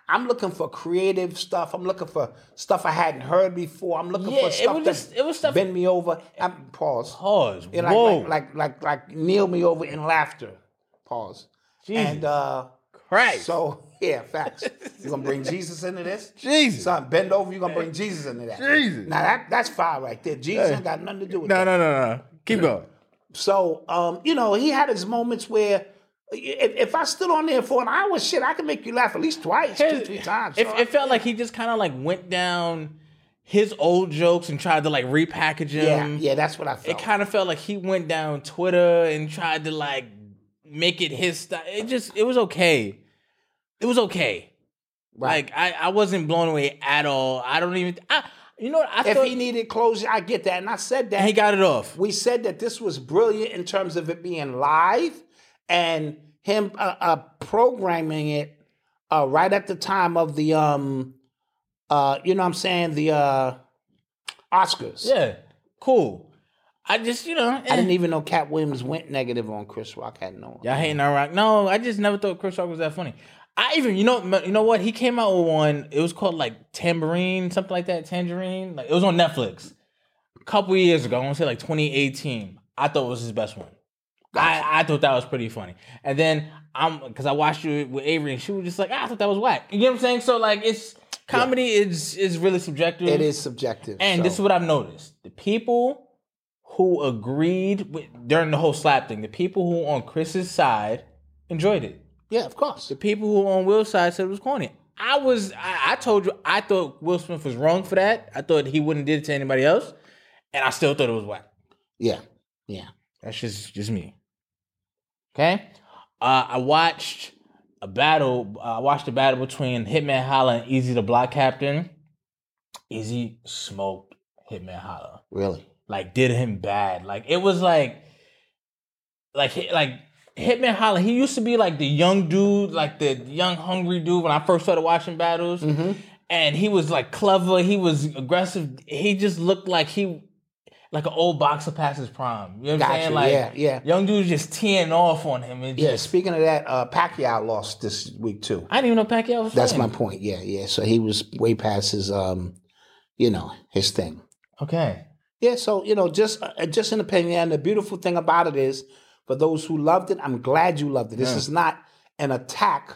I'm looking for creative stuff. I'm looking for stuff I hadn't heard before. I'm looking Yeah, for it stuff was that just- it was stuff- bend me over. I'm, pause. Pause. Yeah, like, Whoa. like, like, like, like, kneel me over in laughter. Pause. Jesus And uh, Christ. so, yeah, facts. You gonna bring Jesus into this? Jesus. Son, bend over. You gonna bring Jesus into that? Jesus. Now that that's fire right there. Jesus ain't got nothing to do with No, that. no, no, no. Keep going. So, um, you know, he had his moments where if, if I stood on there for an hour, shit, I could make you laugh at least twice, two, three times. It, So it felt like he just kind of like went down his old jokes and tried to like repackage yeah, them. yeah, that's what I felt. It kind of felt like he went down Twitter and tried to like make it his style. It just, it was okay. It was okay. Right. Like I, I wasn't blown away at all. I don't even. I, you know what? I if thought he needed closure, I get that, and I said that. he got it off. We said that this was brilliant in terms of it being live and him uh, uh, programming it uh, right at the time of the, um, uh, you know what I'm saying, the uh, Oscars. Yeah, cool. I just, you know, I didn't even know Cat Williams went negative on Chris Rock. I had no. Y'all hating on Rock? No, I just never thought Chris Rock was that funny. I even, you know, you know what? He came out with one. It was called like Tambourine, something like that. Tangerine, like it was on Netflix a couple years ago. I want to say like twenty eighteen. I thought it was his best one. I, I thought that was pretty funny. And then I'm because I watched it with Avery, and she was just like, ah, I thought that was whack. You get what I'm saying? So like, it's comedy is is really subjective. It is subjective. And so. this is what I've noticed: the people who agreed with, during the whole slap thing, the people who on Chris's side enjoyed it. Yeah, of course. The people who on Will's side said it was corny. I was, I, I told you, I thought Will Smith was wrong for that. I thought he wouldn't did it to anybody else, and I still thought it was whack. Yeah, yeah. That's just just me. Okay, uh, I watched a battle. Uh, I watched a battle between Hitman Holla and Easy the Block Captain. Easy smoked Hitman Holla. Really? Like did him bad. Like it was like, like like. Hitman Holla, he used to be like the young dude, like the young hungry dude when I first started watching battles. Mm-hmm. And he was like clever, he was aggressive. He just looked like he, like an old boxer past his prime. You know what I'm Gotcha, saying? Like, yeah, yeah. young dudes just teeing off on him. And Yeah, just, speaking of that, uh, Pacquiao lost this week too. I didn't even know Pacquiao was That's fighting. my point. Yeah, yeah. So he was way past his, um, you know, his thing. Okay. Yeah. So you know, just uh, just an opinion. And the beautiful thing about it is, for those who loved it, I'm glad you loved it. This Yeah. is not an attack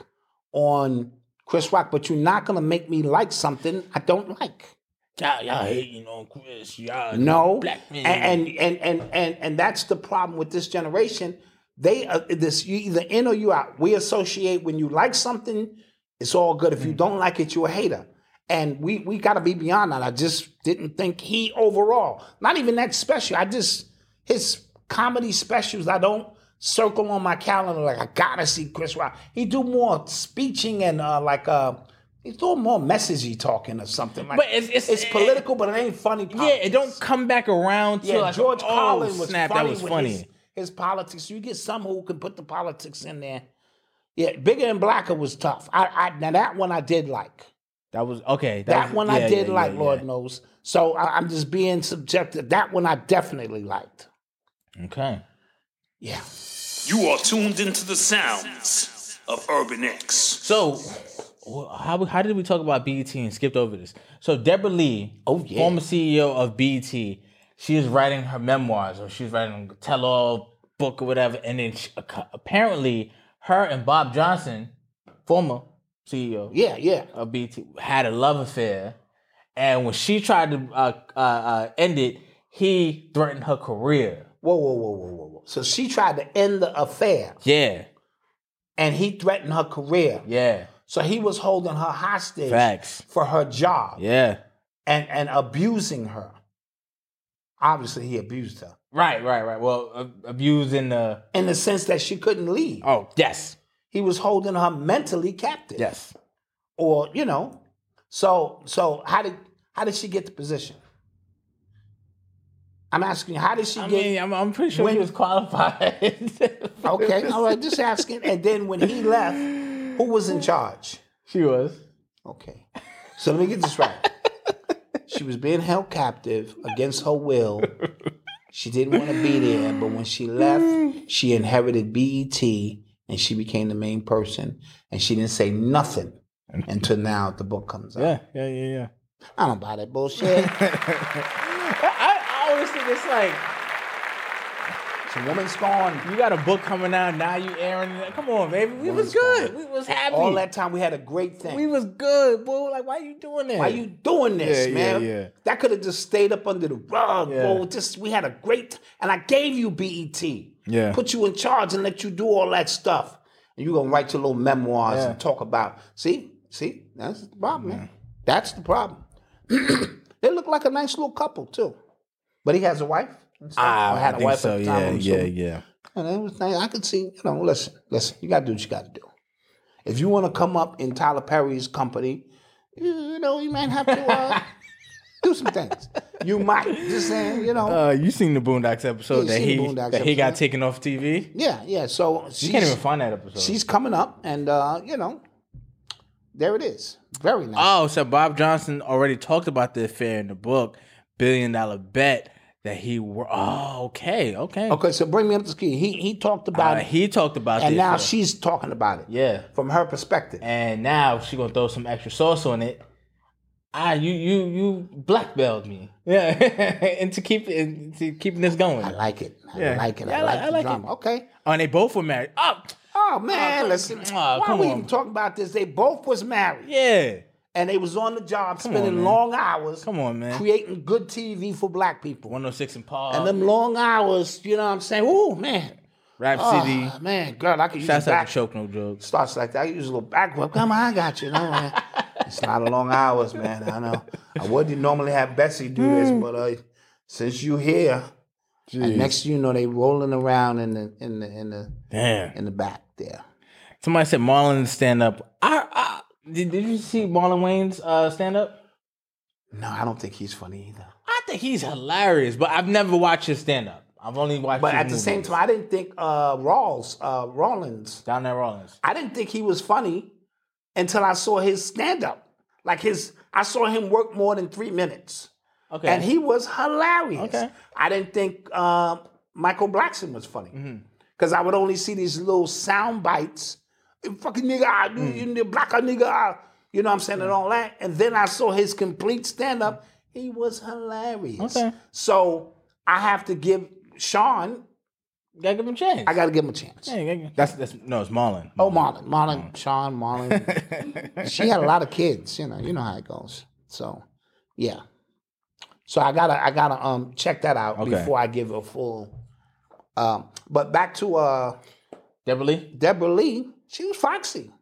on Chris Rock, but you're not gonna make me like something I don't like. Y'all, y'all hating on Chris. Y'all No, black man. and, and and and and and that's the problem with this generation. They uh, this you either in or you out. We associate when you like something, it's all good. If you don't like it, you're a hater. And we we got to be beyond that. I just didn't think he overall, not even that special. I just his comedy specials. I don't circle on my calendar like I gotta see Chris Rock. He do more speeching and uh, like uh, he's doing more messagey talking or something. Like But it's- it's- it's political, but it ain't funny. yeah, it don't come back around to Yeah, like, George oh, Carlin was snap, funny that was with funny. His, his politics. You get some who can put the politics in there. Yeah, Bigger and Blacker was tough. I, I now that one I did like. That was okay. That, was- one yeah, I did yeah, like, yeah, Lord yeah. knows. So I, I'm just being subjective. That one I definitely liked. Okay. Yeah. You are tuned into the sounds of Urban X. So, wh- how how did we talk about B E T and skipped over this? So Deborah Lee, Oh, yeah. former C E O of B E T, she is writing her memoirs, or she's writing a tell-all book or whatever, and then she, apparently her and Bob Johnson, former C E O Yeah, yeah. of B E T, had a love affair, and when she tried to uh, uh, uh, end it, he threatened her career. Whoa, whoa, whoa, whoa, whoa, whoa. So she tried to end the affair, Yeah, and he threatened her career. yeah, So he was holding her hostage facts. for her job Yeah, and, and abusing her. Obviously, he abused her right, right, right. Well, uh, abusing the. in the sense that she couldn't leave. Oh, yes. He was holding her mentally captive. Yes. Or, you know, so so how did how did she get the position? I'm asking you, how did she I get mean, I'm, I'm pretty sure when- he was qualified. Okay, all right, just asking. And then when he left, who was in charge? She was. Okay. So let me get this right. She was being held captive against her will. She didn't want to be there, but when she left, she inherited B E T and she became the main person. And she didn't say nothing until now the book comes out. Yeah, yeah, yeah, yeah. I don't buy that bullshit. I, I always think it's like, Some woman's gone. you got a book coming out, now you airing it. Come on, baby. We was good. We was happy. All that time we had a great thing. We was good, boy. Like, why you doing that? Why you doing this, Yeah, man? yeah, yeah. That could have just stayed up under the rug, Yeah. bro. Just we had a great, and I gave you B E T. Yeah. Put you in charge and let you do all that stuff. And you're gonna write your little memoirs Yeah. and talk about. See, see, that's the problem, man. That's the problem. They look like a nice little couple too, but he has a wife. and stuff. Ah, Or had I a think wife so. at the time, Yeah, I'm yeah, assuming. yeah. And it was nice. I could see, you know, listen, listen, you gotta do what you gotta do. If you want to come up in Tyler Perry's company, you know, you might have to uh, do some things. You might, just saying, you know. Uh, you seen the Boondocks episode Yeah, that seen he the Boondocks that he got episode. taken off T V? yeah, yeah. So she's, You can't even find that episode. she's coming up, and, uh, you know, there it is. Very nice. Oh, so Bob Johnson already talked about the affair in the book, Billion Dollar Bet, that he were. Oh, okay, okay. okay, so bring me up to speed. He, he talked about Uh, it, he talked about and this, now uh, she's talking about it. yeah, From her perspective. and now she gonna throw some extra sauce on it. Ah, you you you blackballed me, yeah, into keep into keeping this going. I like it. I Yeah. like it. Yeah, I I like like- I the like drama. it. Okay. Oh, and they both were married. Oh, Oh man, Oh, listen. oh, Why come we on. even talking about this? They both was married, yeah. and they was on the job, Come spending on, man. long hours, Come on, man. creating good T V for black people. one oh six and Paul. And them long hours, you know what I'm saying? Ooh, man. Rhapsody. Oh, man, girl, I could use Shouts a out back. to Choke No Jokes. Starts like that. I use a little back rub. Come on, I got you. You know, man. It's not a long hours, man. I know. I wouldn't normally have Bessie do this, but uh, since you here, and next thing you know, they rolling around in the in the in the Damn. in the back there. Somebody said Marlon stand up. I, I did, did you see Marlon Wayne's uh, stand up? No, I don't think he's funny either. I think he's hilarious, but I've never watched his stand up. I've only watched. But his at the same movies. time, I didn't think uh, Rawls, uh, Rollins, Down there, Rollins. I didn't think he was funny until I saw his stand up. Like his, I saw him work more than three minutes. Okay. And he was hilarious. Okay. I didn't think uh, Michael Blackson was funny. Because I would only see these little sound bites. Fucking nigga, ah, Mm. you the black nigga, ah, you know what I'm saying, and all that. And then I saw his complete stand up. He was hilarious. Okay. So I have to give Sean, You gotta give him a chance. I got to give him a chance. Yeah, you gotta- that's that's no, it's Marlon. Oh, Marlon, Marlon, Sean, Marlon. She had a lot of kids, you know. You know how it goes. So, yeah. So I gotta, I gotta um check that out Okay. before I give a full. Um, but back to uh Deborah Lee. Deborah Lee. She was foxy.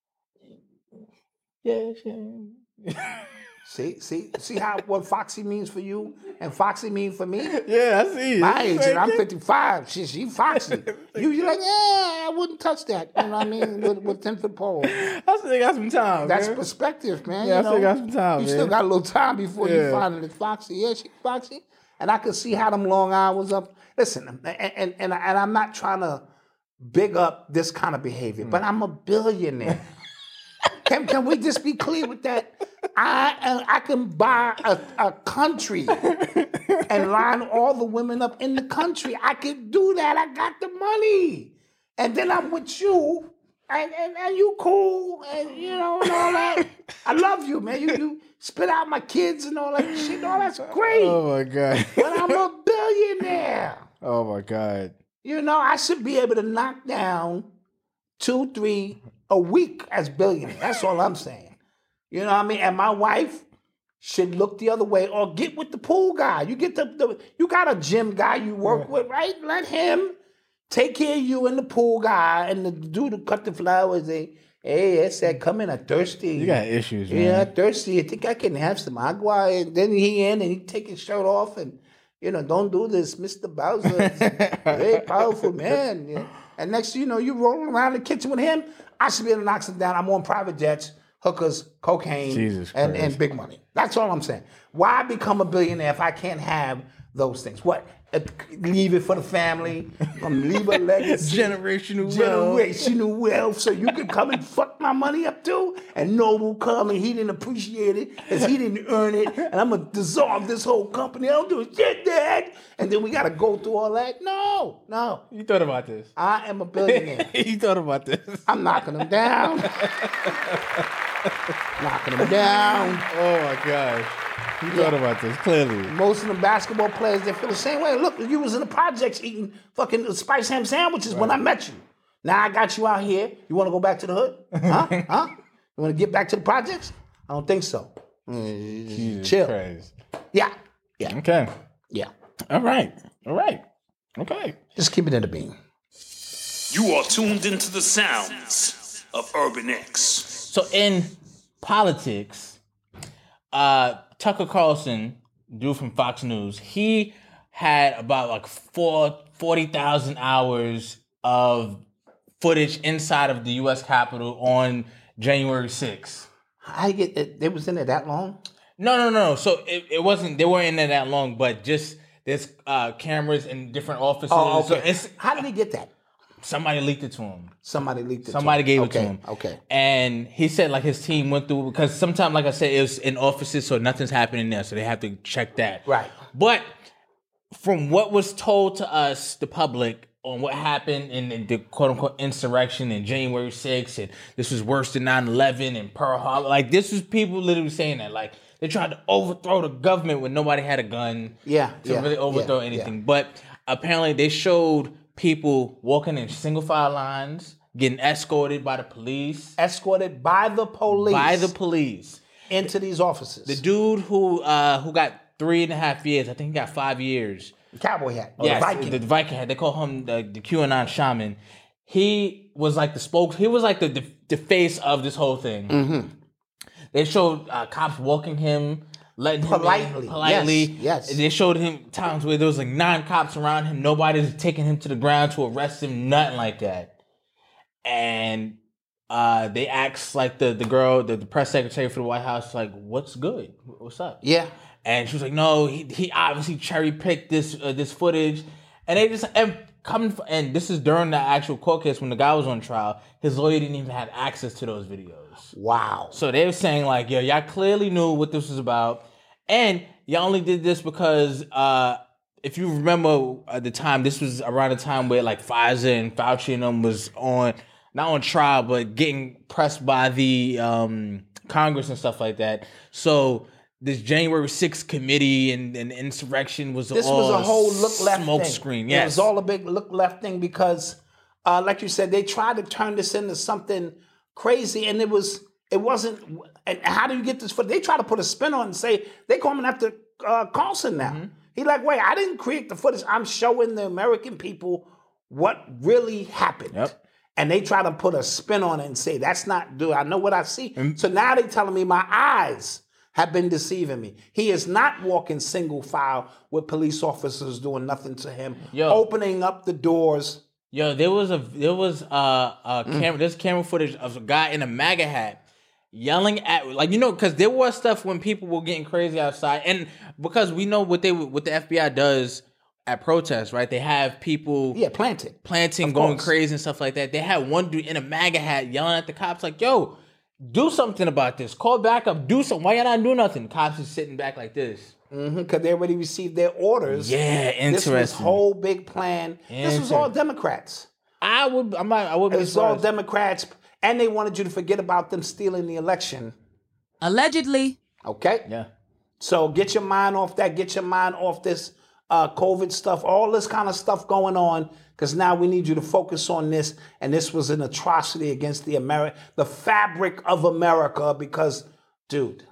Yeah, she, See, see, see how what foxy means for you and foxy means for me. yeah, I see. My age, and I'm fifty-five. She, she foxy. You, you're like, yeah, I wouldn't touch that. You know what I mean? With, with ten foot pole. I still got some time. That's man. perspective, man. Yeah, I you still know? got some time, You man. still got a little time before you Yeah. find it foxy. Yeah, she foxy. And I could see how them long hours up. Listen, and and, and, I, and I'm not trying to big up this kind of behavior, but I'm a billionaire. Can, can we just be clear with that? I I can buy a, a country and line all the women up in the country. I can do that. I got the money. And then I'm with you, and, and, and you cool, and you know, and all that. I love you, man. You you spit out my kids and all that shit. All that's great. Oh my god. But I'm a billionaire. Oh my god. You know, I should be able to knock down two, three a week as billionaire. That's all I'm saying. You know what I mean? And my wife should look the other way or get with the pool guy. You get the, the you got a gym guy you work with, right? Let him take care of you and the pool guy and the dude who cut the flowers. They, hey, I said, come in, I'm thirsty. You got issues, man. Yeah, thirsty. I think I can have some agua. And then he in and he take his shirt off and, you know, don't do this, Mister Bowser. He's a very powerful man. Yeah. And next thing you know, you rolling around the kitchen with him. I should be able to knock him down. I'm on private jets, hookers, cocaine, Jesus and, Christ. and big money. That's all I'm saying. Why become a billionaire if I can't have those things? What? Uh, leave it for the family. Um, leave a legacy. Generational wealth. Generational wealth. So you can come and fuck my money up too? And Noble come and he didn't appreciate it because he didn't earn it. And I'm going to dissolve this whole company. I don't do shit, Dad. And then we got to go through all that. No, no. You thought about this. I am a billionaire. You thought about this. I'm knocking them down. knocking them down. Oh my gosh. You thought about this, clearly. Most of the basketball players, they feel the same way. Look, you was in the projects eating fucking spice ham sandwiches right. when I met you. Now I got you out here. You want to go back to the hood? Huh? Huh? You want to get back to the projects? I don't think so. Jesus Chill. Christ. Yeah. Yeah. Okay. Yeah. All right. All right. Okay. Just keep it in the bean. You are tuned into the sounds of Urban X. So in politics, uh, Tucker Carlson, dude from Fox News, he had about like four, forty thousand hours of footage inside of the U S Capitol on January sixth. I get it. They was in there that long? No, no, no. So it, it wasn't, they weren't in there that long, but just there's uh, cameras in different offices. Oh, okay. So it's, how did he get that? Somebody leaked it to him. Somebody leaked it Somebody to him. gave okay. it to him. Okay. And he said like his team went through, because sometimes, like I said, it was in offices, so nothing's happening there. So they have to check that. Right. But from what was told to us, the public, on what happened in, in the quote-unquote insurrection in January sixth, and this was worse than nine eleven and Pearl Harbor. Like, this was people literally saying that. Like, they tried to overthrow the government when nobody had a gun yeah, to yeah, really overthrow yeah, anything. Yeah. But apparently they showed people walking in single file lines, getting escorted by the police. Escorted by the police. By the police. Into these offices. The dude who uh, who got three and a half years, I think he got five years. The cowboy hat. Or Yes, the Viking. The Viking hat. They call him the, the QAnon shaman. He was like the spokes. He was like the the, the face of this whole thing. Mm-hmm. They showed uh, cops walking him, letting politely. him in, politely. Yes, yes. They showed him times where there was like nine cops around him. Nobody's taking him to the ground to arrest him. Nothing like that. And uh, they asked like the the girl, the, the press secretary for the White House, like, "What's good? What's up?" Yeah. And she was like, "No, he he obviously cherry picked this uh, this footage," and they just and coming and this is during the actual court case when the guy was on trial. His lawyer didn't even have access to those videos. Wow. So they were saying like, "Yo, y'all clearly knew what this was about, and y'all only did this because uh, if you remember at the time, this was around the time where like Pfizer and Fauci and them was on not on trial, but getting pressed by the um, Congress and stuff like that. So." This January sixth committee and, and insurrection was this all was a whole look left smoke thing. screen. Yes. It was all a big look left thing because, uh, like you said, they tried to turn this into something crazy, and it was it wasn't. And how do you get this footage? They try to put a spin on it and say they coming after uh, Carlson now. Mm-hmm. He like, wait, I didn't create the footage. I'm showing the American people what really happened. Yep. And they try to put a spin on it and say that's not. Do I know what I see? Mm-hmm. So now they telling me my eyes have been deceiving me. He is not walking single file with police officers doing nothing to him, Yo. opening up the doors. Yo, there was a there was uh a camera. Mm. There's camera footage of a guy in a MAGA hat yelling at like you know because there was stuff when people were getting crazy outside, and because we know what they what the F B I does at protests, right? They have people yeah planting, planting, going crazy and stuff like that. They had one dude in a MAGA hat yelling at the cops like, "Yo, do something about this. Call back up. Do something. Why y'all not do nothing?" Cops is sitting back like this. Mm-hmm, because they already received their orders. Yeah, interesting. This was whole big plan. This was all Democrats. I would. I'm not. I would. It was all Democrats, and they wanted you to forget about them stealing the election. Allegedly. Okay. Yeah. So get your mind off that. Get your mind off this uh, COVID stuff. All this kind of stuff going on. Because now we need you to focus on this, and this was an atrocity against the Ameri- the fabric of America. Because, dude,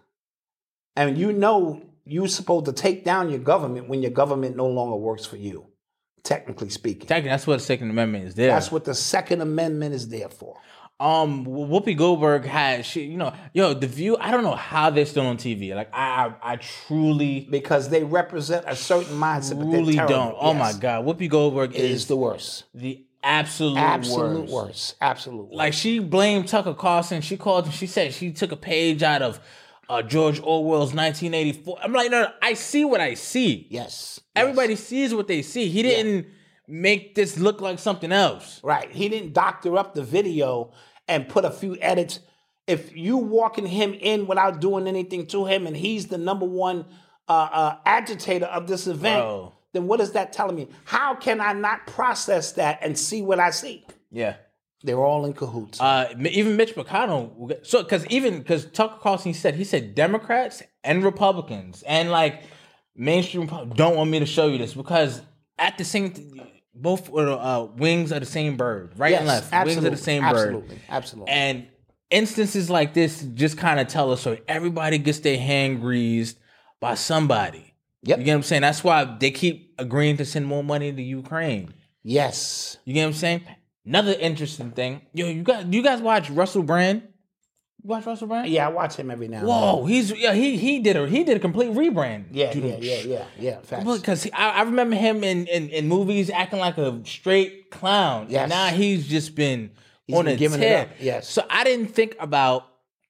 and you know you're supposed to take down your government when your government no longer works for you, technically speaking. Technically, that's what the Second Amendment is there. That's what the Second Amendment is there for. Um, Whoopi Goldberg had she, you know, yo, The View. I don't know how they're still on T V. Like, I, I, I truly because they represent a certain mindset. Truly but don't. Oh yes. my God, Whoopi Goldberg is, is the worst. The absolute, absolute worst. worst. Absolute worst. Like she blamed Tucker Carlson. She called him. She said she took a page out of uh, George Orwell's nineteen eighty-four. I'm like, no, no, I see what I see. Yes. Everybody yes. sees what they see. He didn't yeah. make this look like something else. Right. He didn't doctor up the video and put a few edits. If you walking him in without doing anything to him, and he's the number one uh, uh, agitator of this event, Bro. then what is that telling me? How can I not process that and see what I see? Yeah. They were all in cahoots. Uh, even Mitch McConnell. will get- So, because even because Tucker Carlson said he said Democrats and Republicans and like mainstream Repu- don't want me to show you this because at the same th- both uh, wings of the same bird, right yes, and left, absolutely, wings of the same absolutely, bird, absolutely. and instances like this just kind of tell us so everybody gets their hand greased by somebody. Yep. You get what I'm saying? That's why they keep agreeing to send more money to Ukraine. Yes. You get what I'm saying? Another interesting thing. Yo, you guys, you guys watch Russell Brand? You watch Russell Brand? Yeah, I watch him every now and Whoa, then. he's yeah, he he did a he did a complete rebrand. Yeah, yeah, yeah, yeah, yeah. Facts. Because I, I remember him in, in, in movies acting like a straight clown. Yes. And now he's just been He's on been a giving it tear. up, yes. So I didn't think about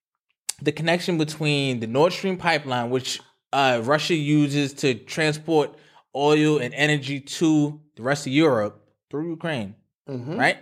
the connection between the Nord Stream pipeline, which uh, Russia uses to transport oil and energy to the rest of Europe through Ukraine, Mm-hmm. right?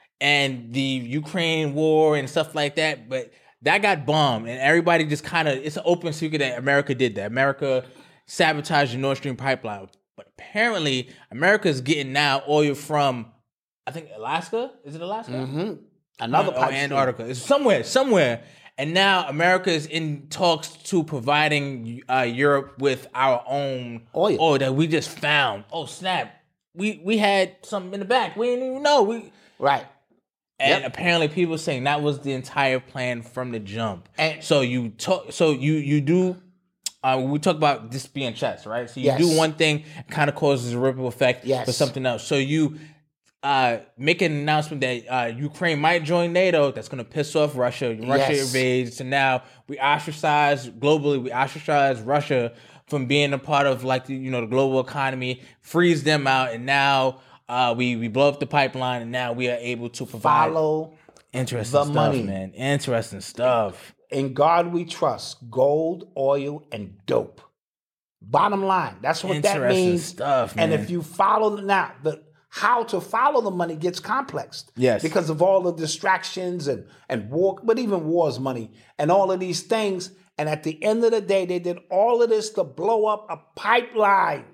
And the Ukraine war and stuff like that. But that got bombed, and everybody just kind of, it's an open secret that America did that. America sabotaged the Nord Stream pipeline. But apparently, America is getting now oil from, I think, Alaska? Is it Alaska? Mm-hmm. Another Or pipe stream. Antarctica. It's somewhere, somewhere. And now America is in talks to providing uh, Europe with our own Oil. oil that we just found. Oh, snap. We we had something in the back. We didn't even know. We Right. And Yep. apparently people saying that was the entire plan from the jump. And- so you talk so you you do uh, we talk about this being chess, right? So you Yes. do one thing, it kind of causes a ripple effect Yes. for something else. So you uh, make an announcement that uh, Ukraine might join NATO. That's going to piss off Russia. Russia Yes. invades. So now we ostracize globally. We ostracize Russia from being a part of like the, you know the global economy. Freeze them out, and now uh, we we blow up the pipeline, and now we are able to provide Follow interesting the stuff, money. man. Interesting stuff. in God we trust. Gold, oil, and dope. Bottom line. That's what that Interesting means. stuff, And man. if you follow now, the how to follow the money gets complex. Yes. Because of all the distractions and and war, but even war's money and all of these things. And at the end of the day, they did all of this to blow up a pipeline.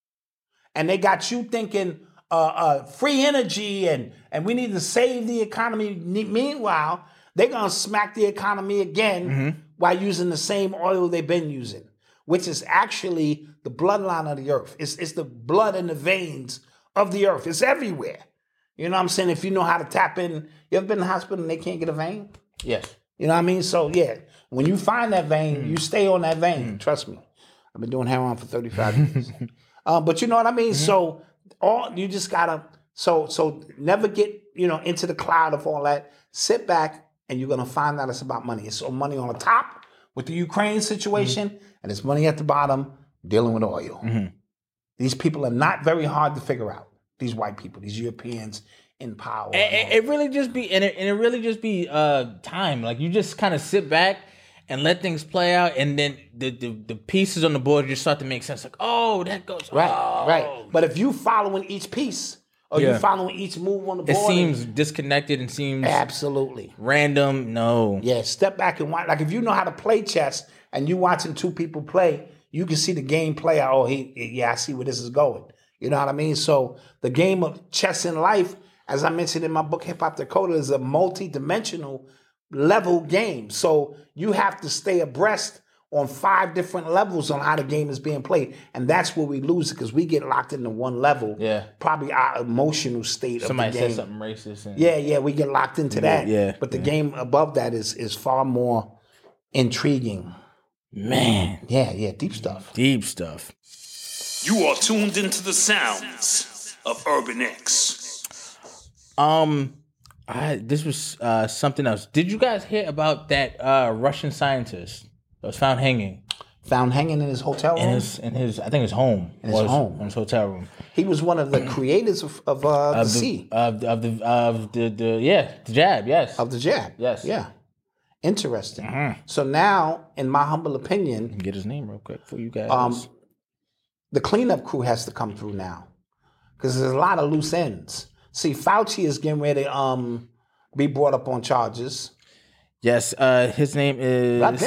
And they got you thinking uh, uh, free energy and, and we need to save the economy. Ne- Meanwhile, they're going to smack the economy again Mm-hmm. while using the same oil they've been using, which is actually the bloodline of the earth. It's, it's the blood in the veins of the earth. It's everywhere. You know what I'm saying? If you know how to tap in, you ever been in the hospital and they can't get a vein? Yes. You know what I mean? So yeah, when you find that vein, Mm-hmm. you stay on that vein. Trust me. I've been doing heroin for thirty-five years. Uh, but you know what I mean? Mm-hmm. So all you just gotta so so never get, you know, into the cloud of all that. Sit back and you're gonna find out it's about money. It's so money on the top with the Ukraine situation, Mm-hmm. and it's money at the bottom dealing with oil. These people are not very hard to figure out. These white people, these Europeans in power. It, it, it really just be and it, and it really just be uh time. Like you just kind of sit back and let things play out, and then the, the the pieces on the board just start to make sense. Like, oh, that goes Right, oh. right. But if you following each piece or Yeah. you following each move on the It board, seems disconnected and seems absolutely. random. No. Yeah, step back and watch. Like if you know how to play chess and you watching two people play, you can see the game play out. Oh, he, yeah, I see where this is going. You know what I mean? So the game of chess in life, as I mentioned in my book, Hip Hop Dakota, is a multi-dimensional level game. So you have to stay abreast on five different levels on how the game is being played. And that's where we lose it because we get locked into one level. Yeah. Probably our emotional state Somebody of the game. said something racist. And, Yeah, yeah, we get locked into that. yeah, But the game above that is is far more intriguing. Man, Yeah, yeah, deep stuff. deep stuff. You are tuned into the sounds of Urban X. Um, I this was uh something else. Did you guys hear about that uh Russian scientist that was found hanging Found hanging in his hotel room. in his in his I think his home In his or home. in his hotel room He was one of the creators of, of uh, the of sea, the of the, of the of the the yeah the jab yes of the jab. Yes. Yeah. Interesting. So now, in my humble opinion, get his name real quick for you guys. um, the cleanup crew has to come through now because there's a lot of loose ends. See, Fauci is getting ready to um, be brought up on charges. yes, uh, his name is behind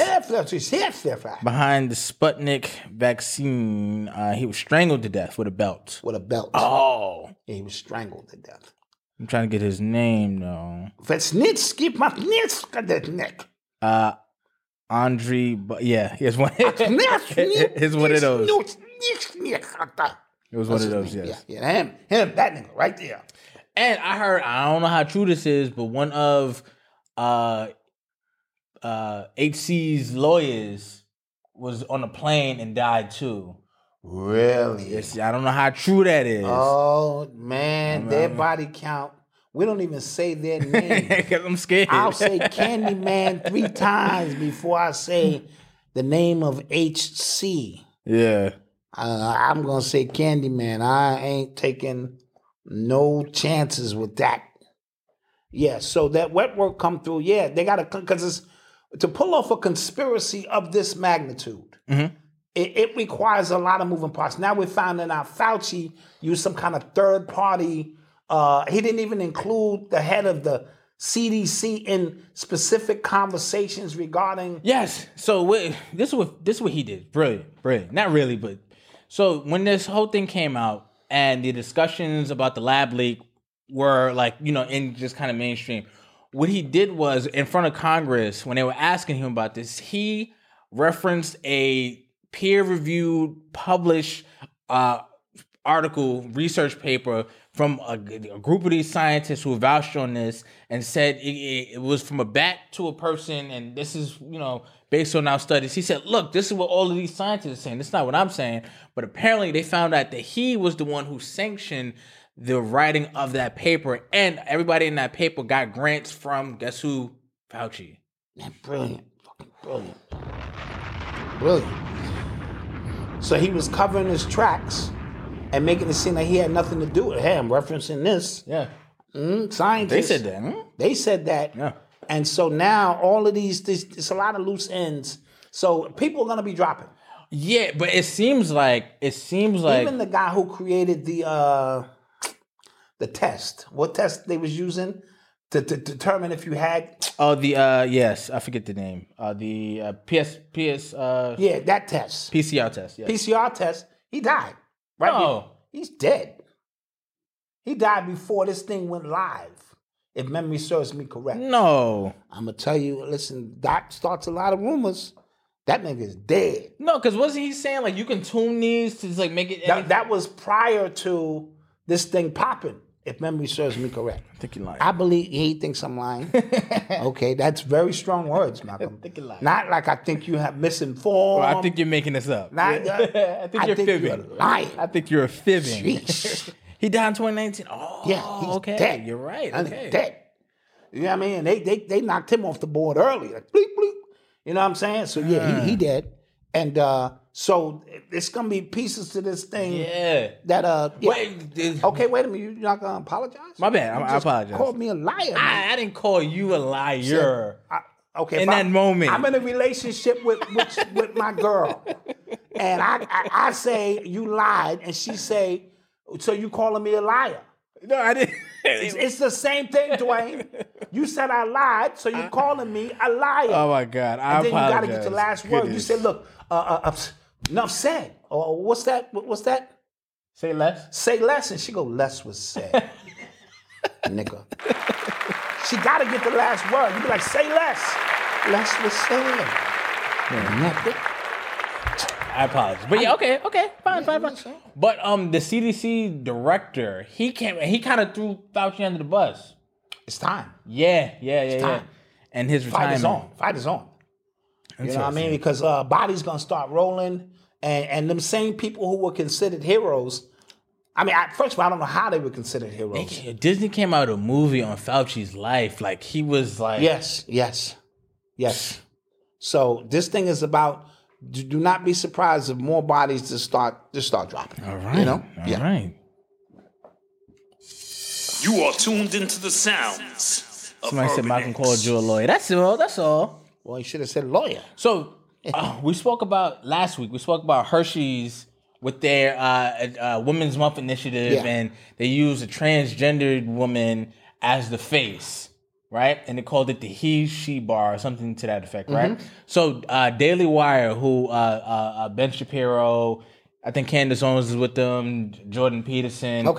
With the Sputnik vaccine. Uh, he was strangled to death with a belt. a belt. Oh, Yeah, he was strangled to death. I'm trying to get his name though. Vesnitsky Matnitskadetnik. Uh, Andre, but yeah, here's one. Here's one of those. It was one of those, yes. Yeah, yeah, him, him, that nigga right there. And I heard, I don't know how true this is, but one of uh, uh, H C's lawyers was on a plane and died too. Really? Yes, I don't know how true that is. Oh, man, their body count. We don't even say their name. Because I'm scared. I'll say Candyman three times before I say the name of H C. Yeah. Uh, I'm going to say Candyman. I ain't taking no chances with that. Yeah, so that wet work come through. Yeah, they got to, because it's to pull off a conspiracy of this magnitude. Mm-hmm. It, it requires a lot of moving parts. Now we're finding out Fauci used some kind of third party. Uh, he didn't even include the head of the C D C in specific conversations regarding. Yes. So what, this is what this is what he did. Brilliant, brilliant. Not really, but so when this whole thing came out and the discussions about the lab leak were like, you know, in just kind of mainstream, what he did was in front of Congress when they were asking him about this, he referenced a peer-reviewed, published uh, article, research paper from a, a group of these scientists who vouched on this and said it, it, it was from a bat to a person, and this is, you know, based on our studies. He said, look, this is what all of these scientists are saying. This is not what I'm saying. But apparently they found out that he was the one who sanctioned the writing of that paper, and everybody in that paper got grants from, guess who? Fauci. Man, brilliant. Fucking brilliant. Brilliant. So he was covering his tracks and making it seem like he had nothing to do with it. Hey, I'm referencing this. Yeah. Mm, scientists. They said that. Hmm? They said that. Yeah. And so now all of these, this, it's a lot of loose ends. So people are going to be dropping. Yeah, but it seems like, it seems like. Even the guy who created the uh, the test, what test they was using to, to determine if you had. Oh, the, uh, yes, I forget the name. Uh, the uh, P S, P S, uh, Yeah, that test. P C R test, yes. P C R test, he died. Right? No. He's dead. He died before this thing went live, if memory serves me correct. No. I'm going to tell you, listen, Doc starts a lot of rumors. That nigga is dead. No, because wasn't he saying, like, you can tune these to, like, make it... That, that was prior to this thing popping, if memory serves me correct. I think you're lying. I believe he thinks I'm lying. Okay, that's very strong words, Malcolm. I think you're lying. Not like I think you have misinformed. Well, I think you're making this up. Not, uh, I think I you're think fibbing. you're lying. I think you're fibbing. Jeez. He died in twenty nineteen. Oh, Yeah, he's okay. dead. You're right. That Okay. nigga dead. You know what I mean? They they they knocked him off the board early. Like bleep bleep. You know what I'm saying? So yeah, he, he dead. And uh, so it's gonna be pieces to this thing. Yeah. That uh. Yeah. Wait, did- Okay, wait a minute. You're not gonna apologize? My bad. You I, I just apologize. Called me a liar. man. I, I didn't call you a liar. I, okay. In if that I, moment. I'm in a relationship with with, with my girl, and I, I I say you lied, and she say, so you calling me a liar? No, I didn't. It's, it's the same thing, Dwayne. You said I lied, so you calling me a liar. Oh my God! I and then apologize. you got to get the last word. You Goodness. said, look, uh, uh, uh, enough said. Or what's that? What- What's that? Say less. Say less, and she go, less was said. Nigga. She got to get the last word. You be like, say less. Less was said. Nothing. I apologize. But yeah, okay, okay, fine, fine, fine. But um, the C D C director, he came, he kind of threw Fauci under the bus. It's time. Yeah, yeah, yeah, yeah. time. And his Fight is retirement. on. Fight is on. You know what I Interesting. mean? Because uh, bodies gonna start rolling, and and them same people who were considered heroes. I mean, I, first of all, I don't know how they were considered heroes. They- Disney came out with a movie on Fauci's life. Like he was like, Yes, yes, yes. So this thing is about. Do, do not be surprised if more bodies just start just start dropping. all right, You know? all right. You are tuned into the sounds of Somebody said Urban Malcolm X. called you a lawyer. That's all. That's all. Well, you should have said lawyer. So uh, we spoke about last week. We spoke about Hershey's with their uh, uh, Women's Month initiative, Yeah. and they used a transgendered woman as the face, right? And they called it the He She Bar or something to that effect, right? Mm-hmm. So uh, Daily Wire, who uh, uh, uh, Ben Shapiro, I think Candace Owens is with them, Jordan Peterson. Okay.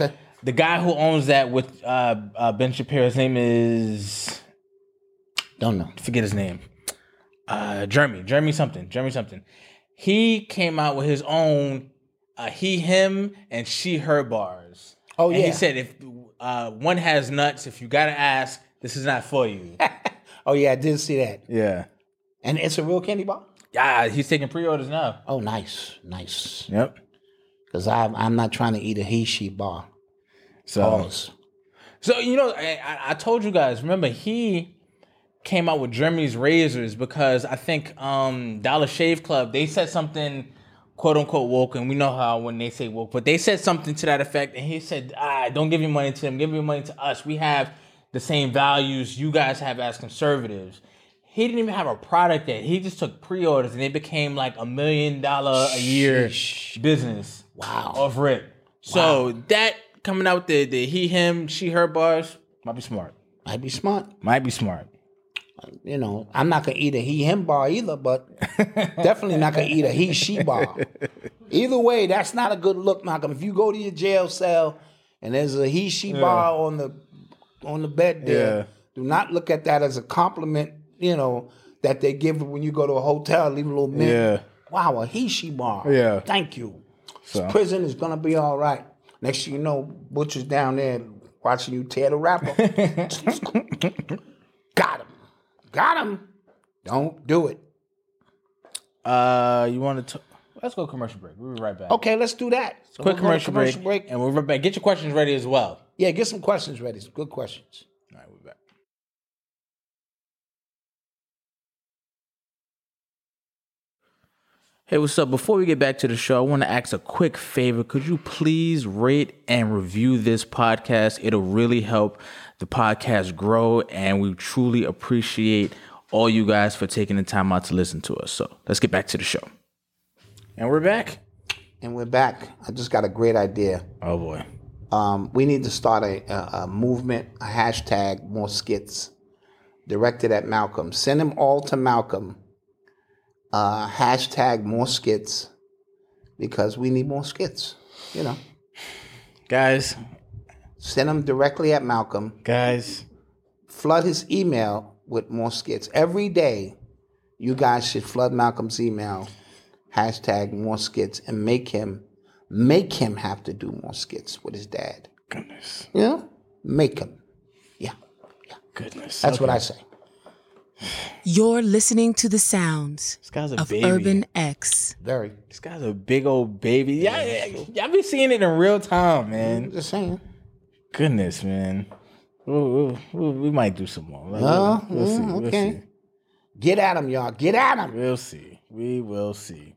the guy who owns that with uh, uh, Ben Shapiro, his name is Don't know. forget his name. Uh, Jeremy, Jeremy something, Jeremy something. He came out with his own uh, he, him, and she, her bars. Oh, and yeah. he said if uh, one has nuts, if you gotta ask, this is not for you. Oh, yeah, I did see that. Yeah. And it's a real candy bar? Yeah, he's taking pre-orders now. Oh, nice. Nice. Yep. Because I'm, I'm not trying to eat a he, she bar. So, Pause. so you know, I, I- I told you guys, remember, he came out with Jeremy's razors because I think um, Dollar Shave Club, they said something quote unquote woke, and we know how when they say woke, but they said something to that effect, and he said, ah, don't give your money to them, give your money to us. We have the same values you guys have as conservatives. He didn't even have a product yet. He just took pre-orders, and it became like a million dollar a year business. Wow. Off rip. So that coming out the the he, him, she, her bars might be smart. Might be smart. Might be smart. You know, I'm not going to eat a he, him bar either, but definitely not going to eat a he, she bar. Either way, that's not a good look, Malcolm. If you go to your jail cell and there's a he, she bar on the on the bed there, Yeah. do not look at that as a compliment, you know, that they give when you go to a hotel, leave a little mint. Yeah. Wow, a he, she bar. Yeah. Thank you. So. Prison is going to be all right. Next thing you know, Butcher's down there watching you tear the wrapper. Got him. Got him. Don't do it. Uh, you want to? Let's go commercial break. We'll be right back. Okay, let's do that. So Quick we'll go to commercial, break, and we'll be right back. Get your questions ready as well. Yeah, get some questions ready. Some good questions. All right, we'll be back. Hey, what's up? Before we get back to the show, I want to ask a quick favor. Could you please rate and review this podcast? It'll really help the podcast grow, and we truly appreciate all you guys for taking the time out to listen to us. So let's get back to the show. And we're back. And we're back. I just got a great idea. Oh, boy. Um, we need to start a, a, a movement, a hashtag, more skits, directed at Malcolm. Send them all to Malcolm. Uh, hashtag more skits, because we need more skits, you know. Guys. Send them directly at Malcolm. Guys. Flood his email with more skits. Every day, you guys should flood Malcolm's email, hashtag more skits, and make him, make him have to do more skits with his dad. Goodness. You know? Make him. Yeah. Yeah. Goodness. That's Okay. what I say. You're listening to the sounds This guy's a of baby. Urban X. Very. This guy's a big old baby. Y'all, y'all be seeing it in real time, man. Just saying. Goodness, man. We'll, we'll, we'll, we might do some more. We'll, Oh, we'll see. mm, We'll okay. see. Get at him, y'all. Get at him. We'll see. We will see.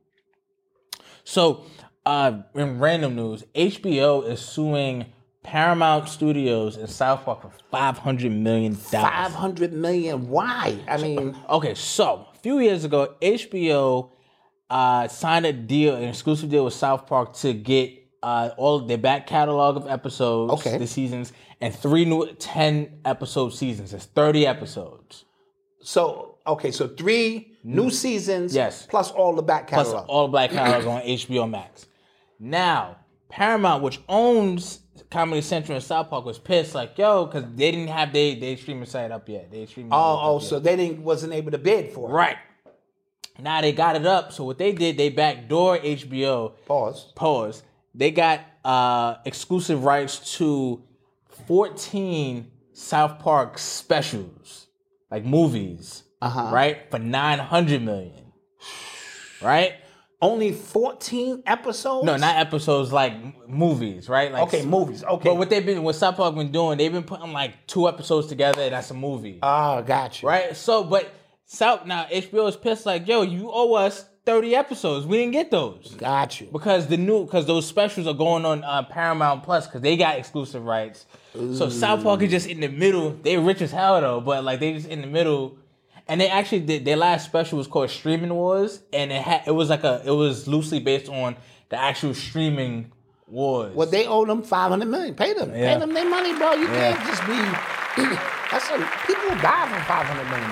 So, uh, in random news, H B O is suing Paramount Studios in South Park for five hundred million dollars. Five hundred million. Why? I mean, Okay, so a few years ago, H B O uh, signed a deal, an exclusive deal with South Park to get uh, all of their back catalog of episodes, Okay. the seasons, and three new ten episode seasons. It's thirty episodes. so okay, so three new seasons, Yes. plus all the back Plus catalog. all the black catalog on H B O Max. Now, Paramount, which owns Comedy Central and South Park, was pissed, like, yo, because they didn't have their they streaming site up yet. They streaming oh, oh, up so yet. they didn't wasn't able to bid for it. Right. Now they got it up. So what they did, they backdoor H B O. Pause. Pause. They got uh, exclusive rights to fourteen South Park specials, like movies, Uh-huh. right? For nine hundred million. Right? Only fourteen episodes? No, not episodes, like m- movies, right? Like Okay, movies. Okay. But what they've been, what South Park been doing, they've been putting like two episodes together, and that's a movie, Ah, got you. right? So, but South now H B O is pissed, like, yo, you owe us thirty episodes. We didn't get those Got you. because the new, because those specials are going on uh, Paramount Plus because they got exclusive rights. So South Park is just in the middle. They rich as hell though, but like they just in the middle. And they actually did their last special was called Streaming Wars, and it had it was like a it was loosely based on the actual streaming wars. Well, they owe them five hundred million. Pay them. Yeah. Pay them their money, bro. You Yeah. can't just be. That's a, people die for five hundred million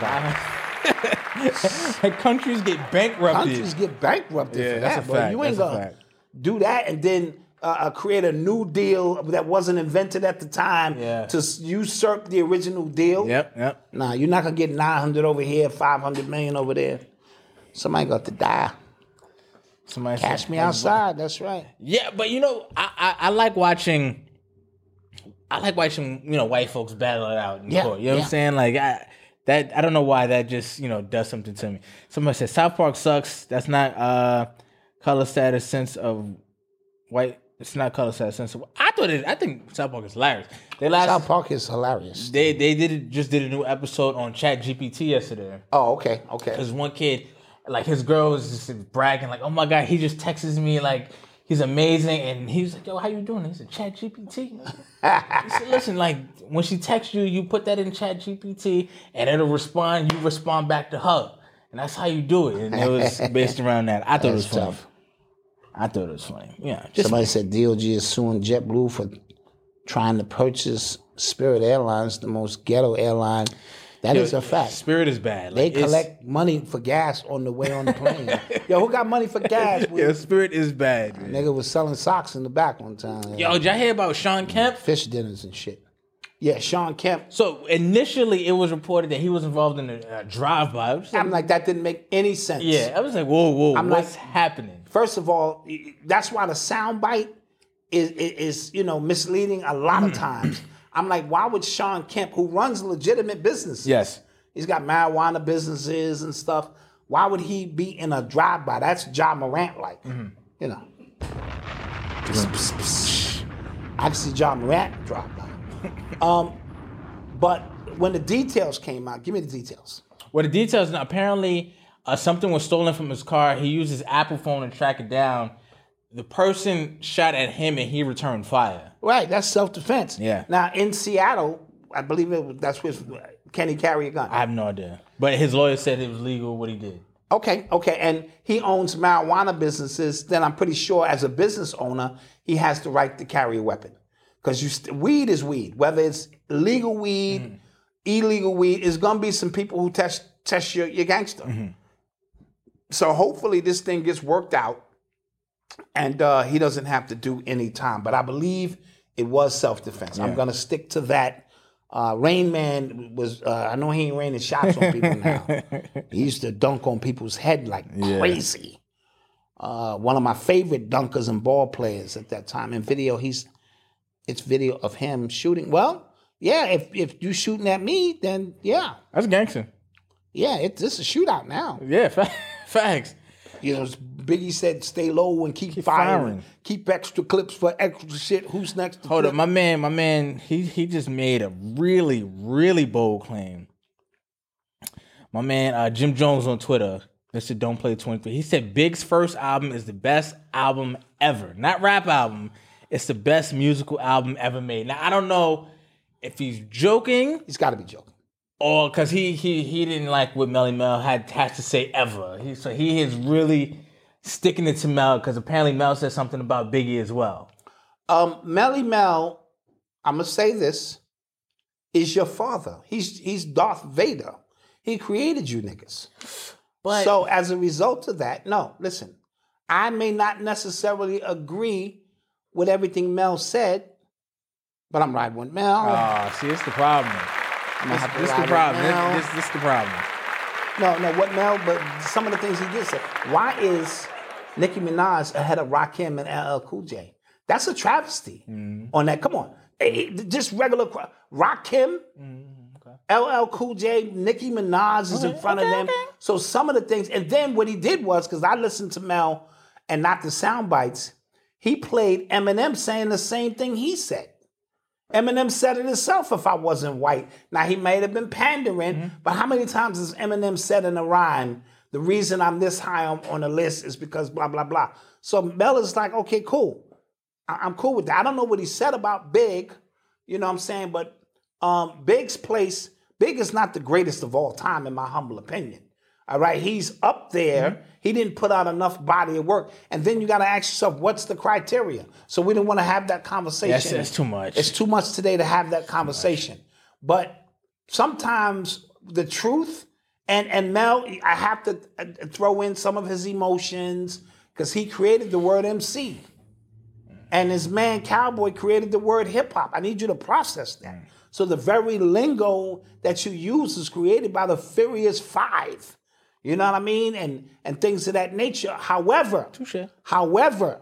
dollars. Like countries get bankrupted. Countries get bankrupted Yeah, for that's that, a bro. fact. You ain't That's a gonna fact. do that and then uh, create a new deal that wasn't invented at the time Yeah. to s- usurp the original deal. Yep, yep. Nah, you're not gonna get nine hundred over here, five hundred million over there. Somebody got to die. Somebody Cash said- me outside. That's right. Yeah, but you know, I, I I like watching. I like watching you know white folks battle it out in Yeah, court. You know what yeah. I'm saying? Like I that I don't know why that just you know does something to me. Somebody said South Park sucks. That's not uh color status sense of white. It's not color status sense of. I thought it. I think South Park is hilarious. They last. South Park is hilarious. They they did it, just did a new episode on Chat G P T yesterday. Oh, okay, okay. There's one kid, like his girl was just bragging, like, "Oh my god, he just texts me like he's amazing," and he was like, "Yo, how you doing?" He said, "Chat G P T." He said, "Listen, like when she texts you, you put that in Chat G P T, and it'll respond. You respond back to her, and that's how you do it." And it was based around that. I thought it was That's funny. tough. I thought it was funny. Yeah, just Somebody said D O G is suing JetBlue for trying to purchase Spirit Airlines, the most ghetto airline. That is a fact. Spirit is bad. They Like, it's- collect money for gas on the way on the plane. Yo, who got money for gas? Yeah, Spirit is bad. Man. Nigga was selling socks in the back one time. Yo, did y'all hear about Sean Kemp? Fish dinners and shit. Yeah, Sean Kemp. So initially, it was reported that he was involved in a uh, drive-by. I was like, I'm like, that didn't make any sense. yeah, I was like, whoa, whoa, I'm what's like- happening? First of all, that's why the soundbite is, is, is, you know, misleading a lot Hmm. of times. I'm like, why would Sean Kemp, who runs legitimate businesses, Yes. he's got marijuana businesses and stuff, why would he be in a drive-by? That's Ja Morant like, Mm-hmm. you know. I can see Ja Morant drive-by. um, but when the details came out, give me the details. Well, the details, now, apparently uh, something was stolen from his car. He used his Apple phone to track it down. The person shot at him and he returned fire. Right, that's self-defense. Yeah. Now, in Seattle, I believe it was, that's where, can he carry a gun? I have no idea. But his lawyer said it was legal what he did. Okay, okay, and he owns marijuana businesses. Then I'm pretty sure, as a business owner, he has the right to carry a weapon, because you st- weed is weed. Whether it's legal weed, Mm-hmm. illegal weed, there's gonna be some people who test test your your gangster. Mm-hmm. So hopefully this thing gets worked out, and uh, he doesn't have to do any time. But I believe it was self defense. I'm gonna stick to that. Uh, Rain Man was, uh, I know he ain't raining shots on people now. He used to dunk on people's head like crazy. Uh, one of my favorite dunkers and ball players at that time. In video, he's, it's video of him shooting. Well, yeah, if if you shooting at me, then yeah. That's gangster. Yeah, it's this is a shootout now. Yeah, fa- facts. You know, Biggie said, "Stay low and keep, Keep firing. firing. Keep extra clips for extra shit. Who's next?" To Hold clip? up, my man, my man, he he just made a really, really bold claim. My man, uh, Jim Jones on Twitter, Mister Don't Play twenty-three, he said Big's first album is the best album ever. Not rap album. It's the best musical album ever made. Now, I don't know if he's joking He's got to be joking. or because he he he didn't like what Melly Mel had had to say ever. He, so he is really sticking it to Mel because apparently Mel said something about Biggie as well. Um, Melly Mel, I'm gonna say this, is your father. He's he's Darth Vader. He created you niggas. But So as a result of that, no, listen, I may not necessarily agree with everything Mel said, but I'm riding with Mel. Oh, see, it's the problem. I'm gonna This, have to this ride the with problem. Mel. This, this, this the problem. No, no, what Mel, but some of the things he did say. Why is Nicki Minaj ahead of Rakim and L L Cool J? That's a travesty on that. Come on. Eh, eh, Just regular cra- Rakim, L L Cool J, Nicki Minaj is in front of them. So some of the things, and then what he did was, because I listened to Mel and not the sound bites, he played Eminem saying the same thing he said. Eminem said it himself, if I wasn't white. Now, he may have been pandering, but how many times has Eminem said in a rhyme, the reason I'm this high on, on the list is because blah, blah, blah. So Mel is like, okay, cool. I- I'm cool with that. I don't know what he said about Big, you know what I'm saying? But um, Big's place, Big is not the greatest of all time, in my humble opinion. All right, he's up there. He didn't put out enough body of work. And then you got to ask yourself, what's the criteria? So we didn't want to have that conversation. That's, that's too much. It's too much today to have that conversation. But sometimes the truth, and, and Mel, I have to throw in some of his emotions because he created the word M C. And this man, Cowboy, created the word hip hop. I need you to process that. Mm. So the very lingo that you use is created by the Furious Five. You know what I mean? And and things of that nature. However, Touché. however,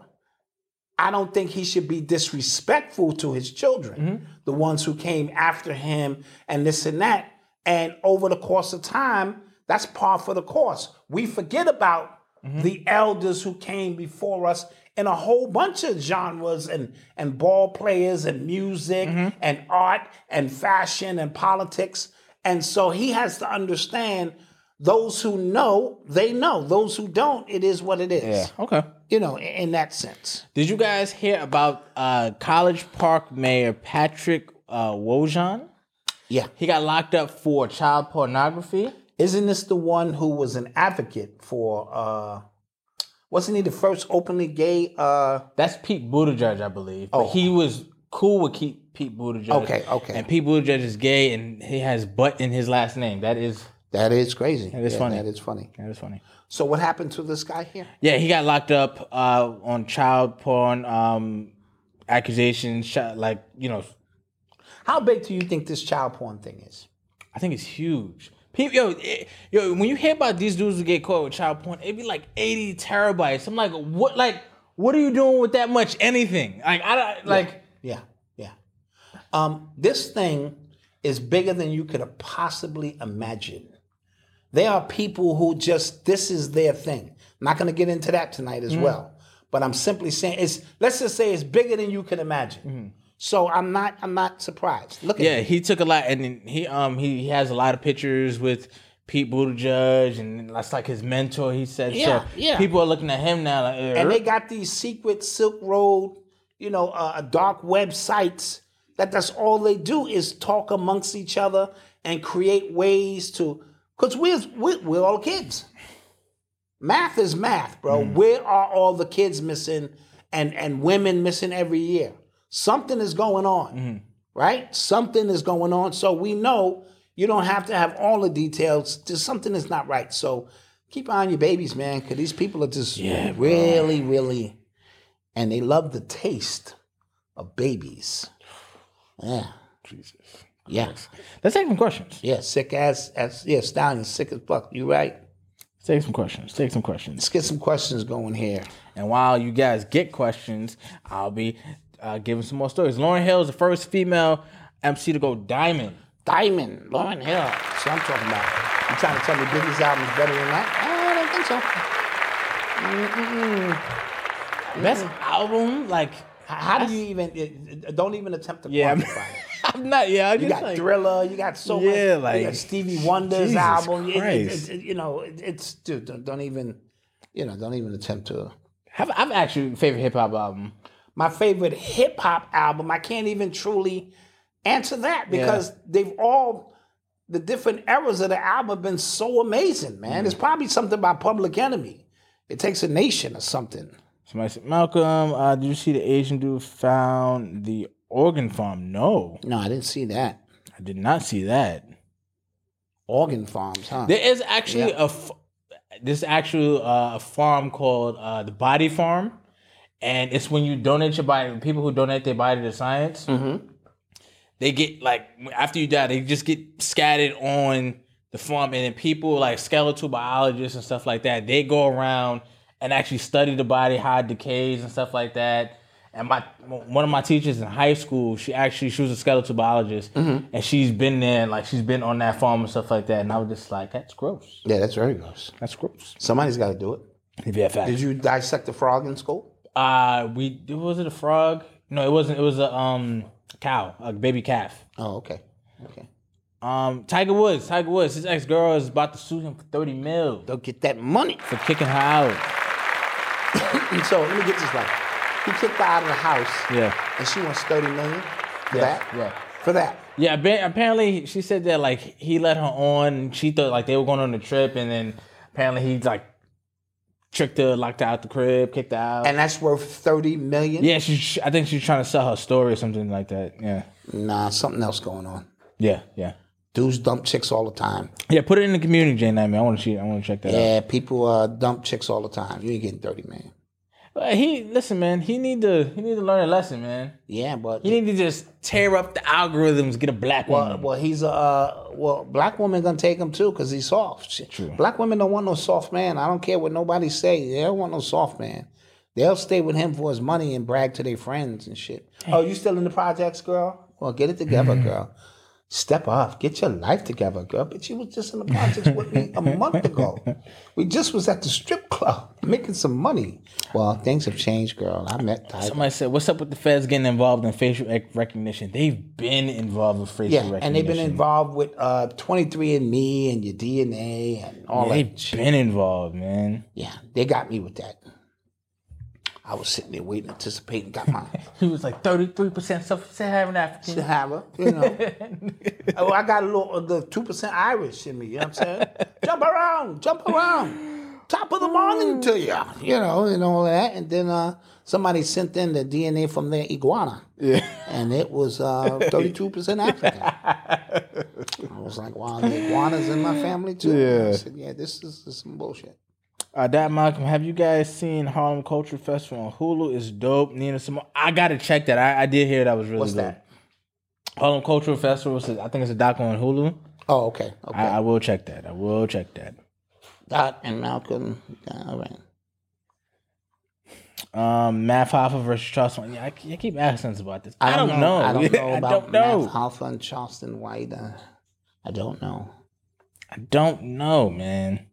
I don't think he should be disrespectful to his children, mm-hmm. the ones who came after him and this and that. And over the course of time, that's par for the course. We forget about mm-hmm. the elders who came before us in a whole bunch of genres and, and ball players and music mm-hmm. and art and fashion and politics. And so he has to understand those who know, they know. Those who don't, it is what it is. Yeah, okay. You know, in that sense. Did you guys hear about uh, College Park Mayor Patrick uh, Wojahn? Yeah. He got locked up for child pornography. Isn't this the one who was an advocate for... Uh, Wasn't he the first openly gay? Uh... That's Pete Buttigieg, I believe. Oh. But he was cool with Pete Buttigieg. Okay, okay. And Pete Buttigieg is gay, and he has butt in his last name. That is... That is crazy. That is yeah, funny. That is funny. That is funny. So what happened to this guy here? Yeah, he got locked up uh, on child porn um, accusations, like, you know... How big do you think this child porn thing is? I think it's huge. People, yo, it, yo, when you hear about these dudes who get caught with child porn, it'd be like eighty terabytes. I'm like, what? Like, what are you doing with that much anything? Like, I don't like. Yeah, yeah. yeah. Um, this thing is bigger than you could have possibly imagined. There are people who just this is their thing. I'm not going to get into that tonight as mm. well, but I'm simply saying it's. Let's just say it's bigger than you can imagine. Mm. So I'm not I'm not surprised. Look at yeah, him. he took a lot, and he um he, he has a lot of pictures with Pete Buttigieg, and that's like his mentor. He said, yeah, so yeah. people are looking at him now, like, and they got these secret Silk Road, you know, uh, dark websites that that's all they do is talk amongst each other and create ways to. Because we're, we're we're all kids. Math is math, bro. Mm. Where are all the kids missing and and women missing every year? Something is going on, mm-hmm. right? Something is going on. So we know you don't have to have all the details. Just something is not right. So keep an eye on your babies, man, because these people are just yeah, really, bro. really, and they love the taste of babies. Yeah. Jesus. Yeah. Let's take some questions. Yeah, sick as, as yeah, Stallion, sick as fuck. You right? Let's take some questions. Take some questions. Let's get some questions going here. And while you guys get questions, I'll be... Uh, giving some more stories. Lauryn Hill is the first female M C to go diamond. Diamond, Lauryn Hill. That's what I'm talking about. You trying to tell me Biggie's album is better than that? I don't think so. Mm-mm. Best album, like how, how do you even? Don't even attempt to yeah, quantify it. I'm not. Yeah, I'm you just got like, Thriller. You got so yeah, much. like you got Stevie Wonder's Jesus album. It, Christ. it, it, you know, it, it's dude. Don't, don't even. You know, don't even attempt to. Have I've actually favorite hip hop album. My favorite hip hop album, I can't even truly answer that because yeah. they've all, the different eras of the album have been so amazing, man. Mm. It's probably something by Public Enemy. It Takes a Nation or something. Somebody said, Malcolm, uh, did you see the Asian dude found the organ farm? No. No, I didn't see that. I did not see that. Organ farms, huh? There is actually yeah. a, this actual uh, a farm called uh, the Body Farm. And it's when you donate your body, people who donate their body to science, mm-hmm. they get like, after you die, they just get scattered on the farm. And then people like skeletal biologists and stuff like that, they go around and actually study the body, how it decays and stuff like that. And my one of my teachers in high school, she actually, she was a skeletal biologist. Mm-hmm. And she's been there, like she's been on that farm and stuff like that. And I was just like, that's gross. Yeah, that's very gross. That's gross. Somebody's got to do it. Yeah, fact. Did you dissect the frog in school? Uh, we was it a frog? No, it wasn't. It was a um cow, a baby calf. Oh, okay, okay. Um, Tiger Woods, Tiger Woods, his ex girl is about to sue him for thirty mil. They'll get that money for kicking her out. So let me get this right. He kicked her out of the house. Yeah. And she wants thirty million for yes, that. Yeah. For that. Yeah. Apparently, she said that like he let her on. She thought like they were going on a trip, and then apparently he's like. Tricked her, locked her out the crib, kicked her out. And that's worth thirty million dollars? Yeah, she, I think she's trying to sell her story or something like that. Yeah. Nah, something else going on. Yeah, yeah. Dudes dump chicks all the time. Yeah, put it in the community, Jay Nightmare. I want to see. I want to check that yeah, out. Yeah, people uh, dump chicks all the time. You ain't getting thirty, man. But he listen, man. He need to he need to learn a lesson, man. Yeah, but He need to just tear up the algorithms, get a black well, woman. well, he's a uh, well, black woman gonna take him too because he's soft. True. Black women don't want no soft man. I don't care what nobody say. They don't want no soft man. They'll stay with him for his money and brag to their friends and shit. Oh, you still in the projects, girl? Well, get it together, girl. Step up. Get your life together, girl. But you was just in the projects with me a month ago. We just was at the strip club making some money. Well, things have changed, girl. I met Tiger. Somebody said, "What's up with the feds getting involved in facial recognition?" They've been involved with facial Yeah, recognition. and they've been involved with uh, twenty-three and me and your D N A and all Yeah, that they've shit. been involved, man. Yeah, they got me with that. I was sitting there waiting, anticipating, got my He was like thirty-three percent sub-Saharan African. Sahara, you know. Oh, I got a little of the two percent Irish in me, you know what I'm saying? Jump around, jump around. Top of the morning to you, you know, and all that. And then uh, somebody sent in the D N A from their iguana. Yeah. And it was uh, thirty-two percent African. I was like, wow, the iguana's in my family too. Yeah. I said, yeah, this is, this is some bullshit. Uh, Dad Malcolm, have you guys seen Harlem Culture Festival on Hulu? It's dope. Nina Simone. I gotta check that. I, I did hear that was really What's dope. that? Harlem Cultural Festival. I think it's a doc on Hulu. Oh, okay. Okay. I, I will check that. I will check that. Dot and Malcolm. Yeah, all right. Um, Math Hoffa versus Charleston. Yeah, I, I keep asking us about this. I, I don't, don't know. know. I don't know I about don't know. Math Hoffa and Charleston White. Uh, I don't know. I don't know, man.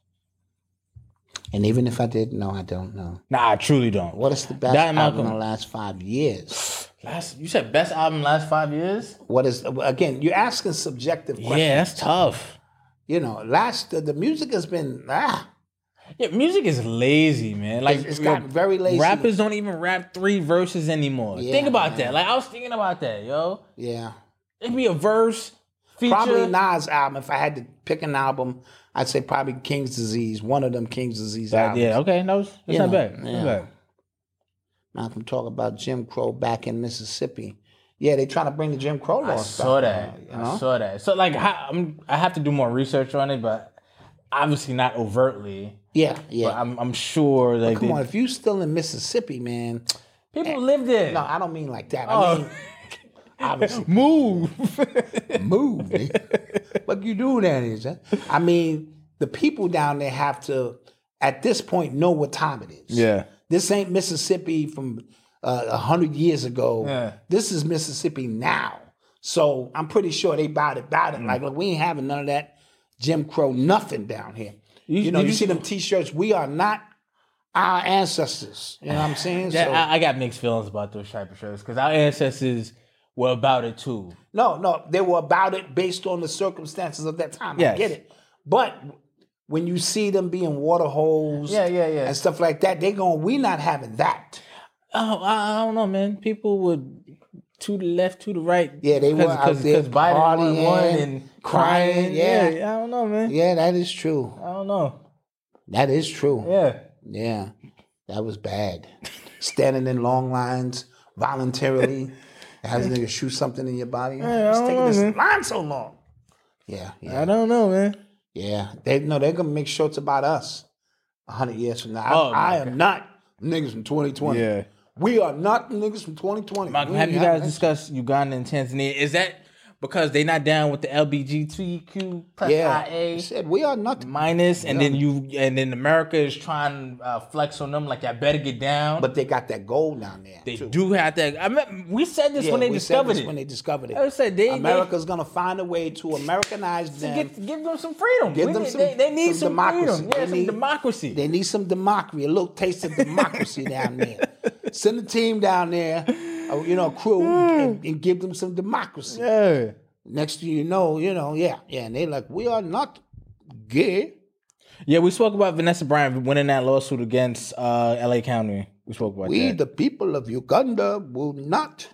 And even if I did know, I don't know. Nah, I truly don't. What is the best Dad album Malcolm. in the last five years? Last, you said best album last five years? What is again? You're asking subjective questions. Yeah, that's tough. You know, last the, the music has been ah. Yeah, music is lazy, man. Like It's- it's gotten very lazy. Rappers don't even rap three verses anymore. Yeah, Think about man. that. Like I was thinking about that, yo. Yeah, It'd be a verse, feature. probably Nas album. If I had to pick an album, I'd say probably King's Disease. One of them King's Disease That- albums. yeah, okay, no, that's You not know, bad. That's yeah. not bad. Malcolm talk about Jim Crow back in Mississippi. Yeah, they trying to bring the Jim Crow I laws saw back. that. You know? I saw that. So like, how, I'm, I have to do more research on it, but obviously not overtly. Yeah, yeah. But I'm, I'm sure like Come they- on, if you still in Mississippi, man. people live there. No, I don't mean like that. I Oh. mean, obviously, Move. move. man. What you do down here, son? I mean, the people down there have to, at this point, know what time it is. Yeah. This ain't Mississippi from uh, a hundred years ago. Yeah. This is Mississippi now. So I'm pretty sure they bought it, bought it. Like, look, we ain't having none of that Jim Crow nothing down here. You, You- know, did you you see see- them T-shirts. We are not our ancestors. You know what I'm saying? Yeah, So- I, I got mixed feelings about those type of shirts because our ancestors were about it too. No, no, they were about it based on the circumstances of that time. I Yes. get it. But when you see them being water holes Yeah, yeah, yeah. and stuff like that, they going, we not having that. Oh, I, I don't know, man. People would to the left, to the right. Yeah, they were out because there Biden won, partying, won and crying. crying, Yeah. yeah. I don't know, man. Yeah, that is true. I don't know. That is true. Yeah. Yeah, that was bad. Standing in long lines voluntarily, has a nigga shoot something in your body. I It's don't taking know, this man. line so long. Yeah, yeah. I don't know, man. Yeah, they no, they're gonna make shirts about us a hundred years from now. I, Oh, my I am not niggas from twenty twenty. Yeah. We are not the niggas from twenty twenty. Malcolm, We have ain't you having guys that discussed Uganda and Tanzania? Is that because they not down with the L G B T Q plus shit. Yeah, I they A said we are not. minus, and then you and then America is trying to uh, flex on them like I better get down. But they got that gold down there. they too. do have that. I mean, we said this Yeah, when they we said discovered this it. When they discovered it, I said they- America's gonna find a way to Americanize them. Give, give them some freedom. Give We them need- some- they, they need some some, democracy. freedom. Yeah, They some need- democracy. They need some democracy, a little taste of democracy down there. Send a team down there, uh, you know, a crew, and, and give them some democracy. yeah. Next thing you know, you know, yeah, yeah, and they like, we are not gay. Yeah, we spoke about Vanessa Bryant winning that lawsuit against uh, L A County. We spoke about We, that. the people of Uganda, will not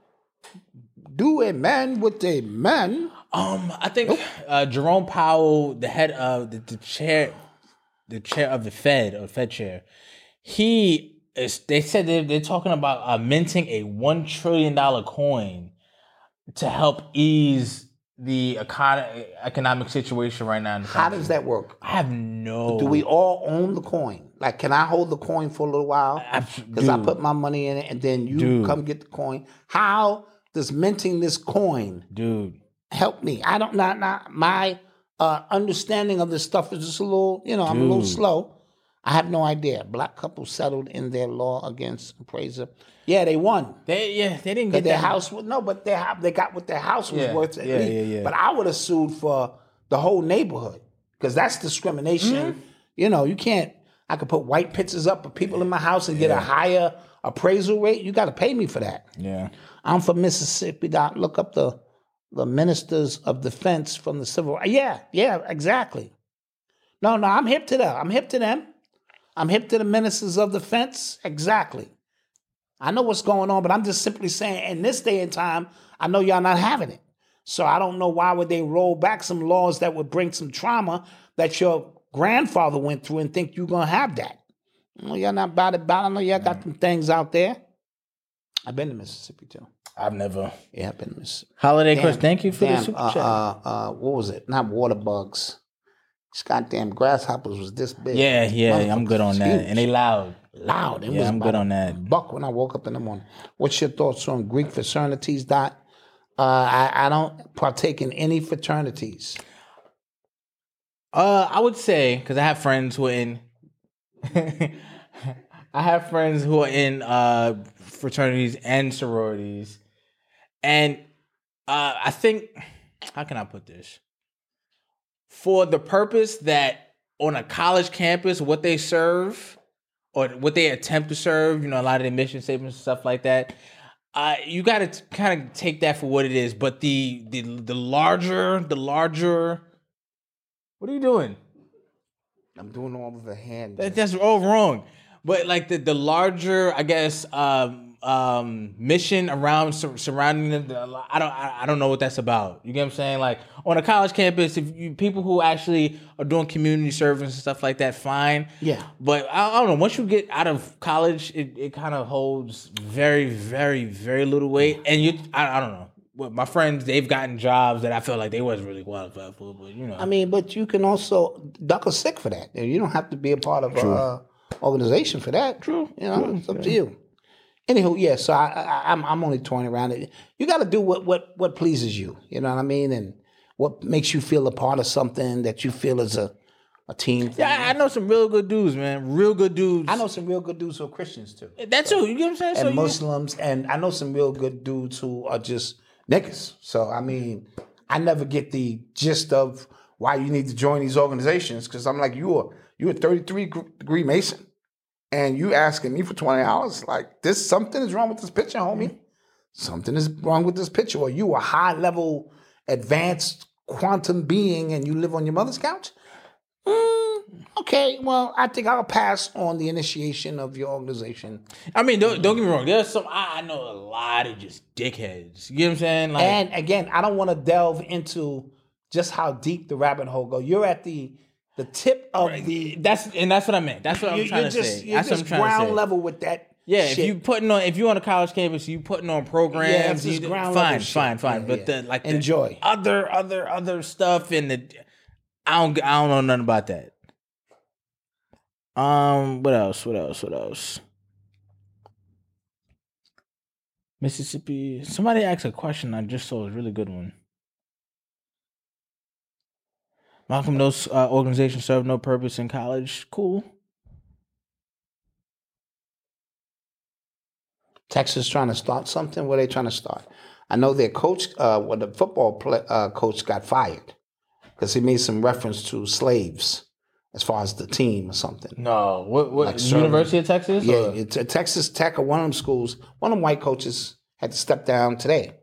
do a man with a man. Um, I think uh, Jerome Powell, the head of the, the chair, the chair of the Fed, or Fed chair, he is. They said they're, they're talking about uh, minting a one trillion dollar coin to help ease the econ- economic situation right now in the How country. does that work? I have no. Do we all own the coin? Like, can I hold the coin for a little while? Because I put my money in it, and then you Dude. come get the coin. How does minting this coin dude help me? I don't not not my uh, understanding of this stuff is just a little. You know, I'm a little Dude. slow. I have no idea. Black couple settled in their law against appraiser. Yeah, they won. They yeah they didn't But get their that. house was no, but they they got what their house was Yeah, worth at yeah, least. yeah, yeah. But I would have sued for the whole neighborhood because that's discrimination. Mm-hmm. You know, you can't. I could put white pictures up of people in my house and get a higher appraisal rate. You got to pay me for that. Yeah. I'm from Mississippi. Doc. Look up the the ministers of defense from the civil. Yeah, yeah, exactly. No, no, I'm hip to them. I'm hip to them. I'm hip to the ministers of defense. Exactly. I know what's going on, but I'm just simply saying in this day and time, I know y'all not having it. So I don't know why would they roll back some laws that would bring some trauma that your grandfather went through and think you're going to have that. Well, y'all not about it. About I know y'all got some things out there. I've been to Mississippi too. I've never. Yeah, I've been to Mississippi. Holiday Damn, Chris, thank you for damn, the super uh, chat. uh, uh, what was it? Not water bugs. These goddamn grasshoppers was this big. yeah, yeah, I'm Motherfuckers good on was that. huge. And they loud. Loud. It Yeah, was I'm about good a on that. Buck when I woke up in the morning. What's your thoughts on Greek fraternities, Dot? Uh, I, I don't partake in any fraternities. Uh, I would say because I have friends who are in. I have friends who are in uh, fraternities and sororities, and uh, I think how can I put this? For the purpose that on a college campus, what they serve or what they attempt to serve, you know, a lot of the mission statements and stuff like that. Uh, you got to kind of take that for what it is. But the the the larger, the larger. What are you doing? I'm doing all of the hand. That, that's all wrong. But like the, the larger, I guess, um, um, mission around sur- surrounding them, the, I don't I, I don't know what that's about. You get what I'm saying? Like on a college campus, if you people who actually are doing community service and stuff like that, fine. Yeah. But I, I don't know. Once you get out of college, it, it kind of holds very, very, very little weight. And you, I, I don't know. Well, my friends, they've gotten jobs that I feel like they wasn't really qualified for, but you know. I mean, but you can also duck a sick for that. You don't have to be a part of a uh, organization for that. True. You know, True. It's up yeah. to you. Anywho, yeah. So I, I, I'm I'm only toying around it. You got to do what what what pleases you. You know what I mean, and what makes you feel a part of something that you feel is a a team thing. Yeah, I know some real good dudes, man. Real good dudes. I know some real good dudes who are Christians too. That too. You get what I'm saying? And so Muslims, you... and I know some real good dudes who are just niggas. So I mean, I never get the gist of why you need to join these organizations because I'm like, you are you a thirty-three degree Mason, and you asking me for twenty hours? Like, this something is wrong with this picture, homie. Something is wrong with this picture. Or you a high level, advanced quantum being, and you live on your mother's couch? Mm, okay, well, I think I'll pass on the initiation of your organization. I mean, don't, don't get me wrong. There's some, I, I know a lot of just dickheads. You get what I'm saying? Like, and again, I don't want to delve into just how deep the rabbit hole go. You're at the the tip of right, the. That's and that's what I meant. That's what you, I'm trying you're to just, say. You're That's just what I'm trying ground to say. level with that. Yeah, shit. if you putting on, if you on a college campus, you putting on programs. Yeah, it's you, just ground fine, level shit. fine, fine. Yeah, but yeah. the like the Enjoy. other, other, other stuff and the, I don't, I don't know nothing about that. Um, what else? What else? What else? Mississippi. Somebody asked a question I just saw. A really good one. Malcolm, those uh, organizations serve no purpose in college. Cool. Texas trying to start something. What are they trying to start? I know their coach, uh, well, the football play, uh, coach got fired because he made some reference to slaves as far as the team or something. No, what? What? Like University of Texas? Yeah, or? it's a Texas Tech or one of them schools. One of them white coaches had to step down today.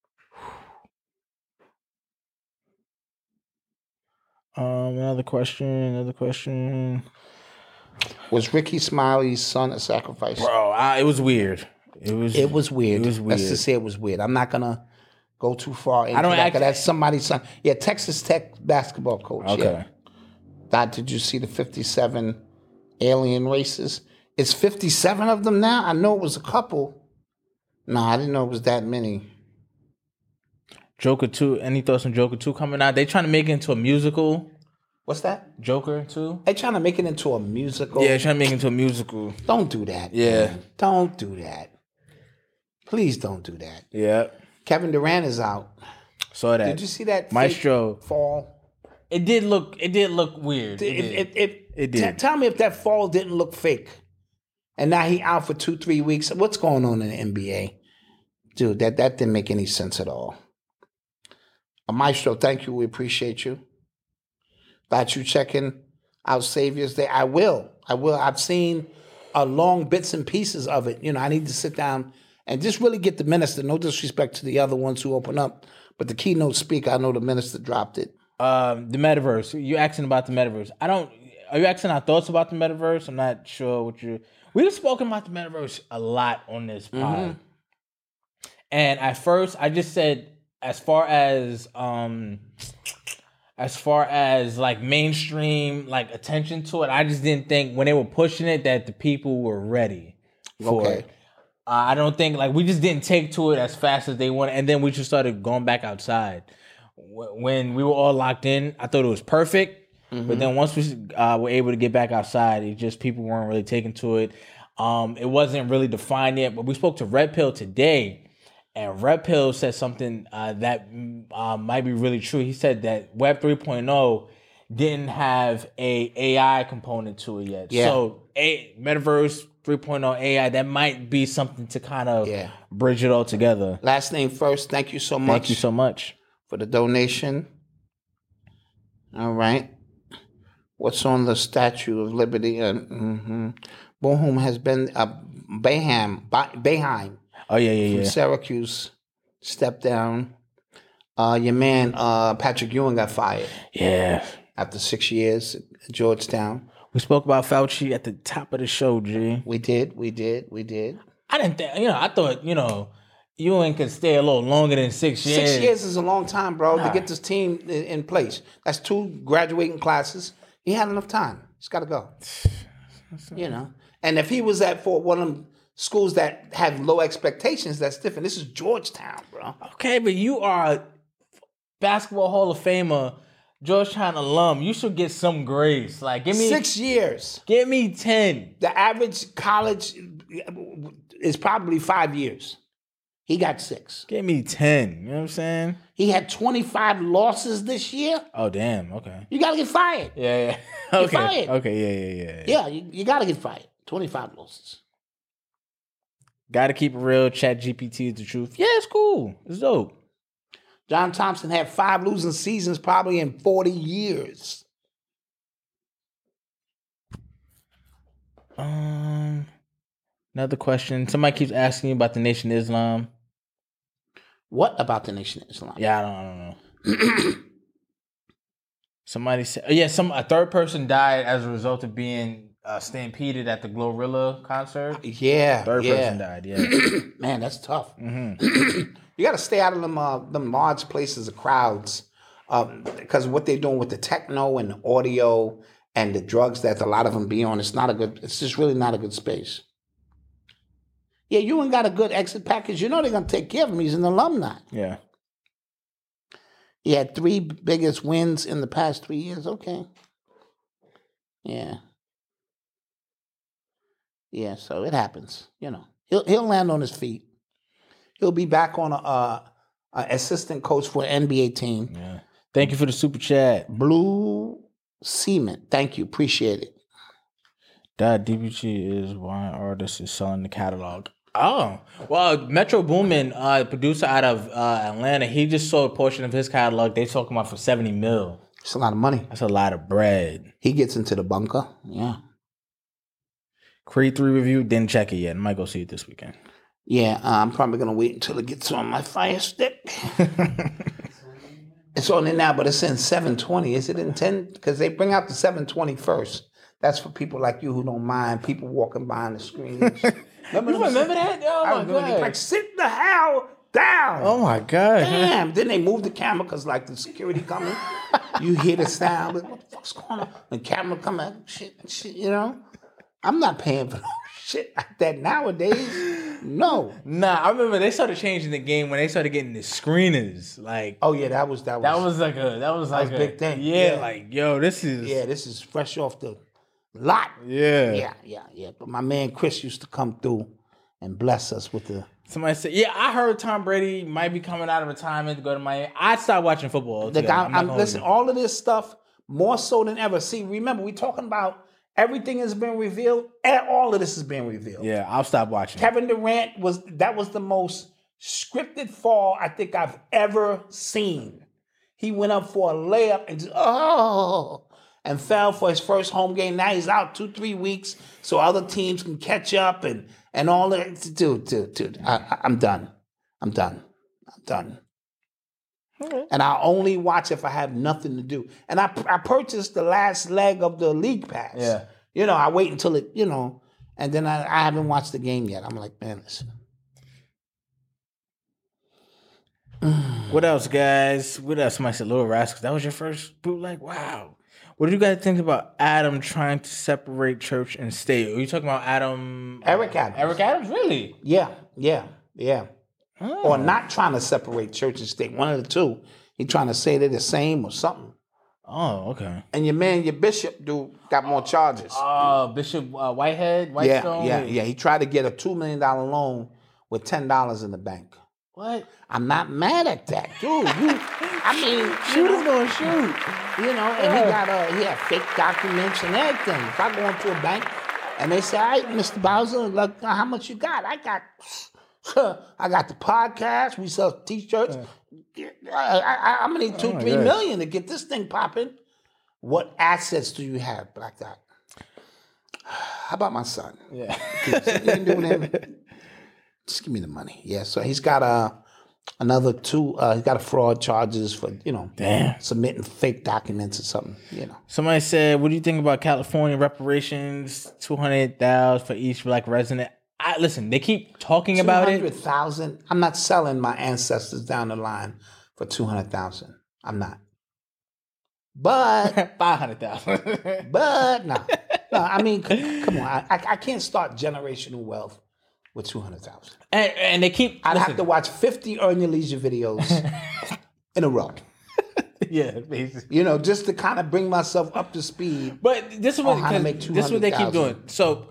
Um, another question. Another question. Was Ricky Smiley's son a sacrifice? Bro, I, it was weird. It was. It was weird. It was weird. Let's just say it was weird. I'm not gonna go too far into I don't that. act- 'Cause that's somebody's son. Yeah, Texas Tech basketball coach. Okay. Yeah. Dad, did you see the fifty-seven alien races? It's fifty-seven of them now? I know it was a couple. No, I didn't know it was that many. Joker two. Any thoughts on Joker two coming out? They trying to make it into a musical. What's that? Joker two. They trying to make it into a musical. Yeah, trying to make it into a musical. Don't do that. Yeah. Man. Don't do that. Please don't do that. Yeah. Kevin Durant is out. Saw that. Did you see that Maestro fall? It did look. It did look weird. It, It, did. it, it, It did. T- tell me if that fall didn't look fake. And now he out for two, three weeks. What's going on in the N B A? Dude, that, that didn't make any sense at all. Uh, Maestro, thank you. We appreciate you. Glad you checking out Savior's Day. I will. I will. I've seen uh, long bits and pieces of it. You know, I need to sit down and just really get the minister. No disrespect to the other ones who open up, but the keynote speaker, I know the minister dropped it. Um, the metaverse. You asking about the metaverse? I don't. Are you asking our thoughts about the metaverse? I'm not sure what you. We've spoken about the metaverse a lot on this pod, Mm-hmm. and at first I just said, as far as um, as far as like mainstream like attention to it, I just didn't think when they were pushing it that the people were ready for Okay. it. Uh, I don't think like we just didn't take to it as fast as they wanted, and then we just started going back outside. Wh- When we were all locked in, I thought it was perfect. But then once we uh, were able to get back outside, it just people weren't really taking to it. Um, it wasn't really defined yet. But we spoke to Red Pill today, and Red Pill said something uh, that uh, might be really true. He said that Web three point oh didn't have a AI component to it yet. Yeah. So a Metaverse three point oh A I, that might be something to kind of Yeah. bridge it all together. Last name first. Thank you so much. Thank you so much. for the donation. All right. What's on the Statue of Liberty? Uh, mm-hmm. Bochum has been uh, Bayham, ba- Bayheim Oh, yeah, yeah, from yeah. Syracuse stepped down. Uh, your man uh, Patrick Ewing got fired Yeah. after six years at Georgetown. We spoke about Fauci at the top of the show, G. We did, we did, we did. I didn't think, you know, I thought, you know, Ewing could stay a little longer than six years. Six years is a long time, bro, Nah. to get this team in, in place. That's two graduating classes. He had enough time. He's got to go. You know, and if he was at for one of them schools that have low expectations, that's different. This is Georgetown, bro. Okay, but you are a basketball Hall of Famer, Georgetown alum. You should get some grace. Like, give me Six years. Give me ten. The average college is probably five years. He got six. Give me ten. You know what I'm saying? He had twenty-five losses this year. Oh, damn. Okay. You got to get fired. Yeah, yeah. You're Okay. fired. Okay, yeah, yeah, yeah. Yeah, you, you got to get fired. twenty-five losses. Got to keep it real. Chat G P T is the truth. Yeah, it's cool. It's dope. John Thompson had five losing seasons probably in forty years. Um, another question. Somebody keeps asking you about the Nation of Islam. What about the Nation of Islam? Yeah, I don't, I don't know. Somebody said, yeah, some a third person died as a result of being uh, stampeded at the Glorilla concert. Yeah, Third yeah. person died. Yeah. Man, that's tough. Mm-hmm. You got to stay out of them uh, them large places of crowds um, because what they're doing with the techno and the audio and the drugs that a lot of them be on, it's not a good. It's just really not a good space. Yeah, you ain't got a good exit package. You know they're gonna take care of him. He's an alumni. Yeah. He had three biggest wins in the past three years. Okay. Yeah. Yeah, so it happens. You know, he'll he'll land on his feet. He'll be back on a, a, a assistant coach for an N B A team. Yeah. Thank you for the super chat. Blue Cement. Thank you. Appreciate it. That D B G is why artist is selling the catalog. Oh, well, Metro Boomin, uh, producer out of uh, Atlanta, he just sold a portion of his catalog. They talking about for seventy mil. It's a lot of money. That's a lot of bread. He gets into the bunker. Yeah. Creed three review, didn't check it yet. Might go see it this weekend. Yeah, uh, I'm probably going to wait until it gets on my Fire Stick. It's on it now, but it's in seven twenty. Is it in ten? Because they bring out the seven twenty first. That's for people like you who don't mind people walking behind the screens. Remember, You remember that? Oh, I my remember they God. like, sit the hell down. Oh, my God. Damn. Then they move the camera because like the security coming. You hear the sound. Like, what the fuck's going on? The camera come out. Shit, shit, you know? I'm not paying for no shit like that nowadays. No. Nah, I remember they started changing the game when they started getting the screeners. Like, Oh yeah, that was that was that was like a that was like was a a big thing. Yeah, Yeah. like yo, this is yeah. This is fresh off the lot. yeah. Yeah, yeah, yeah. But my man Chris used to come through and bless us with the Somebody said, yeah, I heard Tom Brady might be coming out of retirement to go to Miami. I'd stop watching football. the altogether. guy. I'm not I'm, gonna listen, hold you. all of this stuff more so than ever. See, remember we talking about everything has been revealed, and all of this has been revealed. Yeah, I'll stop watching. Kevin Durant was that was the most scripted fall I think I've ever seen. He went up for a layup and just, oh, and fell for his first home game. Now he's out two, three weeks so other teams can catch up and and all that. Dude, dude, dude, I, I, I'm done. I'm done. I'm done. Okay. And I only watch if I have nothing to do. And I I purchased the last leg of the league pass. Yeah. You know, I wait until it, you know, and then I, I haven't watched the game yet. I'm like, man, listen. What else, guys? What else? Somebody said Little Rascals. That was your first bootleg? Wow. What do you guys think about Adam trying to separate church and state? Are you talking about Adam? Eric Adams. Eric Adams, really? Yeah, yeah, yeah. Oh. Or not trying to separate church and state. One of the two. He trying to say they're the same or something. Oh, okay. And your man, your bishop, dude, got more charges. Uh, Bishop uh, Whitehead, yeah, Whitestone. yeah, yeah. He tried to get a two million dollar loan with ten dollars in the bank. What? I'm not mad at that, dude. You, I mean, Shooters gonna shoot. you know, and he got uh, he had fake documents and everything. If I go into a bank and they say, "All right, Mister Bowser, look, how much you got?" I got, I got the podcast. We sell T-shirts. I, I, I'm gonna need two, Oh my three gosh. million to get this thing popping. What assets do you have, Black Dot? How about my son? Yeah. You can do with him. Just give me the money. Yeah. So he's got a another two. Uh, he's got a fraud charges for you know Damn. submitting fake documents or something. You know. Somebody said, "What do you think about California reparations? Two hundred thousand for each black resident." I listen. They keep talking about Two it. hundred thousand. I'm not selling my ancestors down the line for two hundred thousand. I'm not. But Five hundred thousand. but no, no. I mean, c- come on. I, I I can't start generational wealth with two hundred thousand. and, and they keep. I'd listen, have to watch fifty Earn Your Leisure videos in a row. Yeah, basically. You know, just to kind of bring myself up to speed. But this is what On how to 'cause make this is what they keep two hundred doing. thousand. So,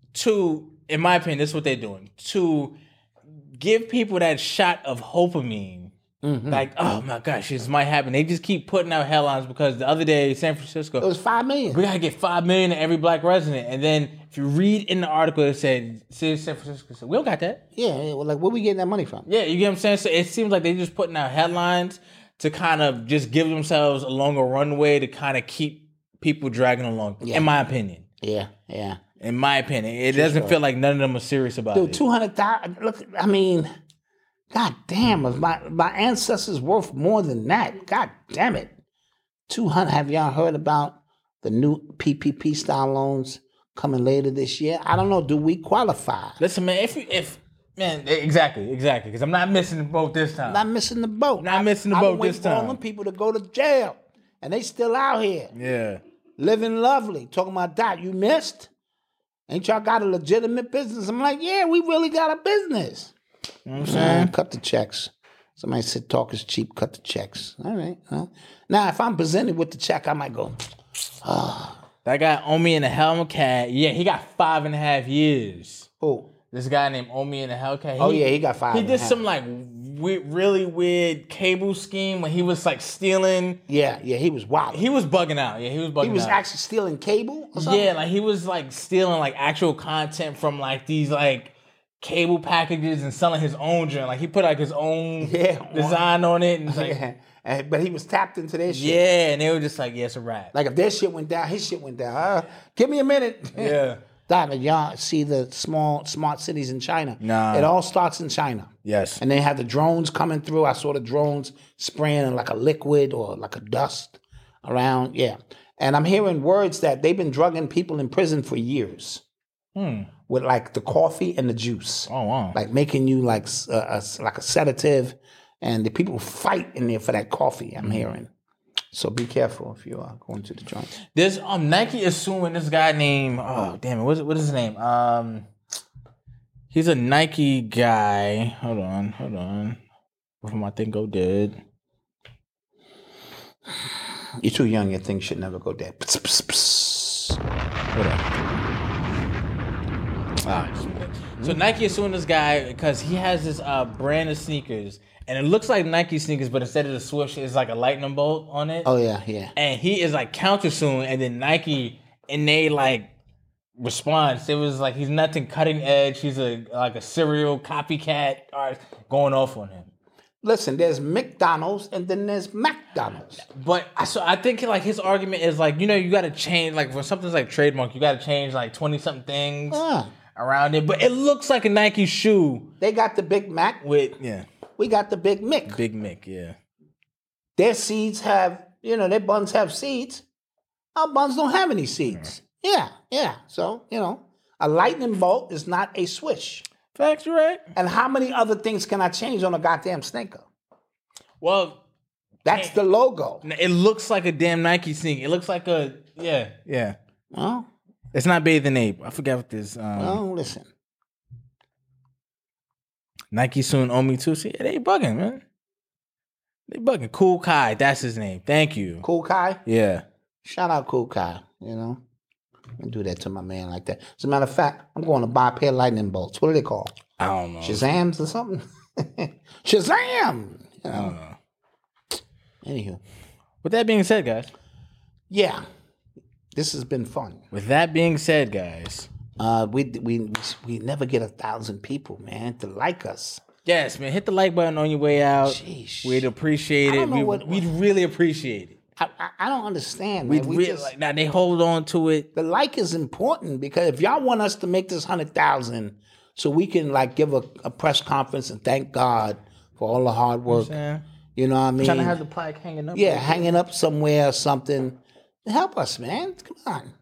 to in my opinion, this is what they're doing to give people that shot of dopamine. Mm-hmm. Like, oh my gosh, this might happen. They just keep putting out headlines because the other day, San Francisco, It was five million. we gotta get five million to every black resident. And then if you read in the article, it said, City of San Francisco said, we don't got that. Yeah, yeah, well, like where we getting that money from? Yeah, you get what I'm saying? So it seems like they're just putting out headlines to kind of just give themselves a longer runway to kind of keep people dragging along, Yeah. in my opinion. Yeah, yeah. In my opinion. It doesn't feel like none of them are serious about Dude, it. two hundred thousand. Look, I mean, god damn, if my my ancestors worth more than that. God damn it. Two hundred. Have y'all heard about the new P P P style loans coming later this year? I don't know. Do we qualify? Listen, man, if you, if, man, exactly, exactly, because I'm not missing the boat this time. Not missing the boat. Not missing the I've boat been waiting this for all time. them people to go to jail, and they still out here. Yeah. Living lovely. Talking about that. You missed? Ain't y'all got a legitimate business? I'm like, yeah, we really got a business. You know what I'm saying? Cut the checks. Somebody said talk is cheap, cut the checks. All right. Well, now, if I'm presented with the check, I might go, That guy, Omi in the Hellcat, yeah, he got five and a half years. oh, This guy named Omi in the Hellcat. Oh, yeah, he got five He and a did half. some like weird, really weird cable scheme when he was like stealing. yeah, yeah, he was wild. He was bugging out. Yeah, he was bugging He was out. actually stealing cable or something? Yeah, like he was like stealing like actual content from like these like cable packages and selling his own joint. Like he put like his own Yeah. design on it and it's like Yeah. And- but he was tapped into their shit. yeah, and they were just like, yeah, it's a wrap. Like if their shit went down, his shit went down. Uh, give me a minute. Yeah. Diamond, y'all see the small smart cities in China? Nah. It all starts in China. Yes. And they had the drones coming through. I saw the drones spraying like a liquid or like a dust around. Yeah. And I'm hearing words that they've been drugging people in prison for years with like the coffee and the juice. Oh wow. Like making you like s- a, a- like a sedative. And the people fight in there for that coffee, I'm hearing. So be careful if you are going to the joint. This um Nike is suing this guy named oh damn it, what is, what is his name? Um He's a Nike guy. Hold on, hold on. Before my thing go dead. You're too young. Your thing should never go dead. Pss, pss, pss. Hold on. Ah, so Nike is suing this guy because he has this uh, brand of sneakers, and it looks like Nike sneakers, but instead of the swoosh, it's like a lightning bolt on it. Oh yeah, yeah. And he is like countersuing, and then Nike and they like response. It was like he's nothing cutting edge. He's a like a serial copycat artist going off on him. Listen, there's McDonald's and then there's McDonald's. But I so I think like his argument is like, you know, you got to change like for something's like trademark, you got to change like twenty something things Uh, around it. But it looks like a Nike shoe they got the Big Mac. with yeah, We got the Big Mick. Big Mick, yeah. Their seeds have, you know, their buns have seeds. Our buns don't have any seeds. Yeah, yeah. So, you know, a lightning bolt is not a swish. Facts, you're right. And how many other things can I change on a goddamn sneaker? Well, That's the logo. it looks like a damn Nike sneaker. It looks like a yeah, yeah. Oh, It's not Bathing Ape. I forgot what this um well, listen. Nike soon owe me too. See, they bugging, man. They bugging. Cool Kai, that's his name. Thank you. Cool Kai. Yeah. Shout out Cool Kai, you know. I do that to my man like that. As a matter of fact, I'm going to buy a pair of lightning bolts. What are they called? I don't know. Shazams or something? Shazam! You I know. don't know. Anywho. With that being said, guys. Yeah. This has been fun. With that being said, guys. Uh, we we we never get a thousand people, man, to like us. Yes, man. Hit the like button on your way out. Sheesh. We'd appreciate I it. don't know We, what- we'd really appreciate it. I, I, I don't understand, We'd man. We really just, like now they hold on to it. the like is important because if y'all want us to make this hundred thousand, so we can like give a, a press conference and thank God for all the hard work. saying? You know what I mean? Trying to have the plaque hanging up. yeah, right hanging up somewhere or something. Help us, man. Come on.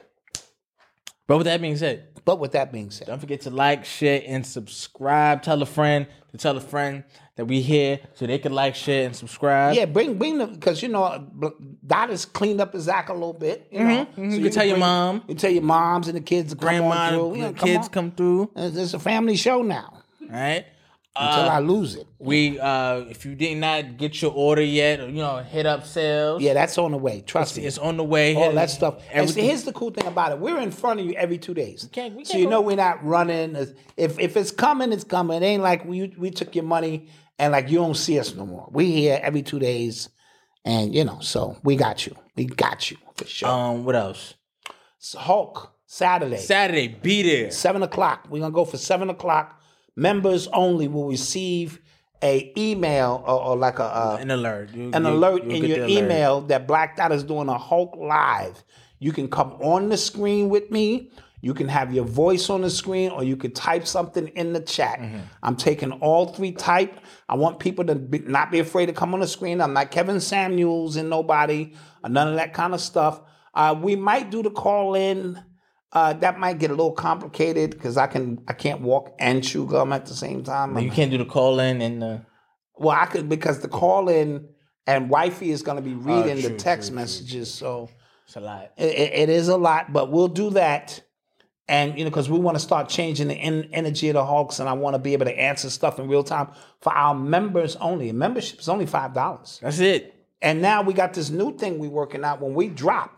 But with that being said, But with that being said, don't forget to like, share, and subscribe. Tell a friend to tell a friend that we here so they can like, share, and subscribe. yeah, bring bring them because you know Dot has cleaned up his act a little bit. You know, mhm. You can tell your bring- mom. You tell your moms and the kids to come Grandma, on through. and You know, the come kids on. come through. It's it's a family show now All right. until I lose it. We, uh, if you did not get your order yet, or, you know, hit up sales. Yeah, that's on the way. Trust me. It's on the way. All that stuff. And see, Everything. here's the cool thing about it. We're in front of you every two days. can't- we so can't you go- know we're not running. If if it's coming, it's coming. It ain't like we we took your money and like you don't see us no more. We here every two days. And you know, so we got you. We got you for sure. Um, what else? So Hulk, Saturday. Saturday, be there. Seven o'clock. We're gonna go for seven o'clock. Members only will receive a email or, or like a uh, An alert. You- an you- alert you'll in get your the alert. email that Black Dot is doing a Hulk live. You can come on the screen with me. You can have your voice on the screen, or you can type something in the chat. Mm-hmm. I'm taking all three type. I want people to be, not be afraid to come on the screen. I'm not Kevin Samuels and nobody, or none of that kind of stuff. Uh, we might do the call in. Uh, that might get a little complicated because I can I can't walk and chew gum at the same time. You can't do the call in and uh, Well, I could because the call in and wifey is going to be reading true, the text true, true, messages, so it's a lot. it, it- it is a lot. But we'll do that, and you know, because we want to start changing the en- energy of the Hawks, and I want to be able to answer stuff in real time for our members only. Membership is only five dollars, That's it. and now we got this new thing we working out. When we drop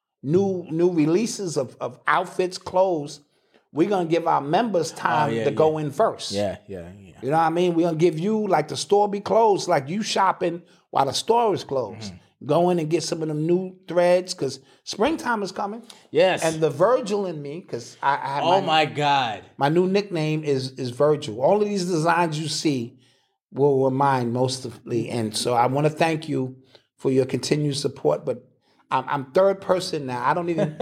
new new releases of of outfits, clothes, we're gonna give our members time Oh, yeah, to yeah. go in first. Yeah, yeah, yeah. You know what I mean? We're gonna give you like the store be closed, like you shopping while the store is closed. Mm-hmm. Go in and get some of them new threads because springtime is coming. Yes. And the Virgil in me, because I, I have oh my, my God. my new nickname is is Virgil. All of these designs you see were, were mine mostly, and so I want to thank you for your continued support. But I'm, I'm third person now. I don't even.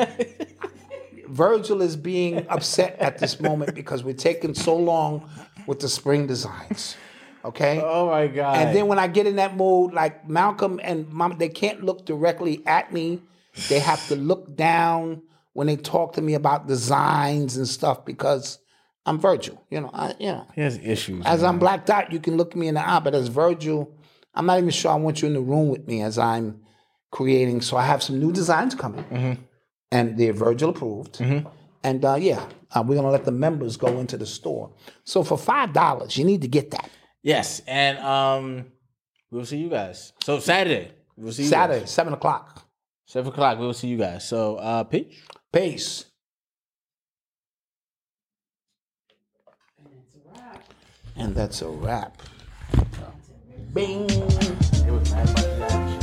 Virgil is being upset at this moment because we're taking so long with the spring designs. Okay. Oh my God. And then when I get in that mood, like Malcolm and Mom, they can't look directly at me. They have to look down when they talk to me about designs and stuff because I'm Virgil. You know, I, you know. he has issues. As man. I'm Black Dot, you can look me in the eye, but as Virgil, I'm not even sure I want you in the room with me as I'm creating. So I have some new designs coming, Mm-hmm. and they're Virgil approved. And uh, yeah, uh, we're going to let the members go into the store. So for five dollars, you need to get that. Yes, and um, we'll see you guys. So Saturday, we'll see you Saturday, guys. seven o'clock. seven o'clock, we will see you guys. So, uh, peace. Peace. And that's a wrap. Bing. It was mad about that.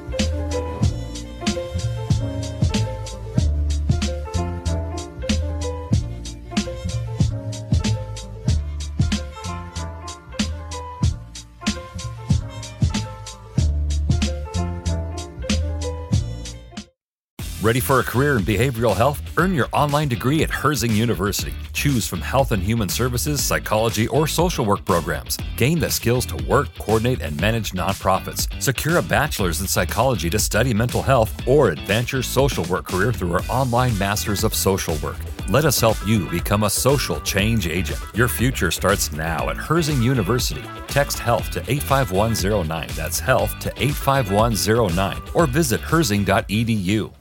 Ready for a career in behavioral health? Earn your online degree at Herzing University. Choose from health and human services, psychology, or social work programs. Gain the skills to work, coordinate, and manage nonprofits. Secure a bachelor's in psychology to study mental health, or advance your social work career through our online Masters of Social Work. Let us help you become a social change agent. Your future starts now at Herzing University. Text HEALTH to eight five one zero nine. That's HEALTH to eight five one zero nine. Or visit herzing dot e d u.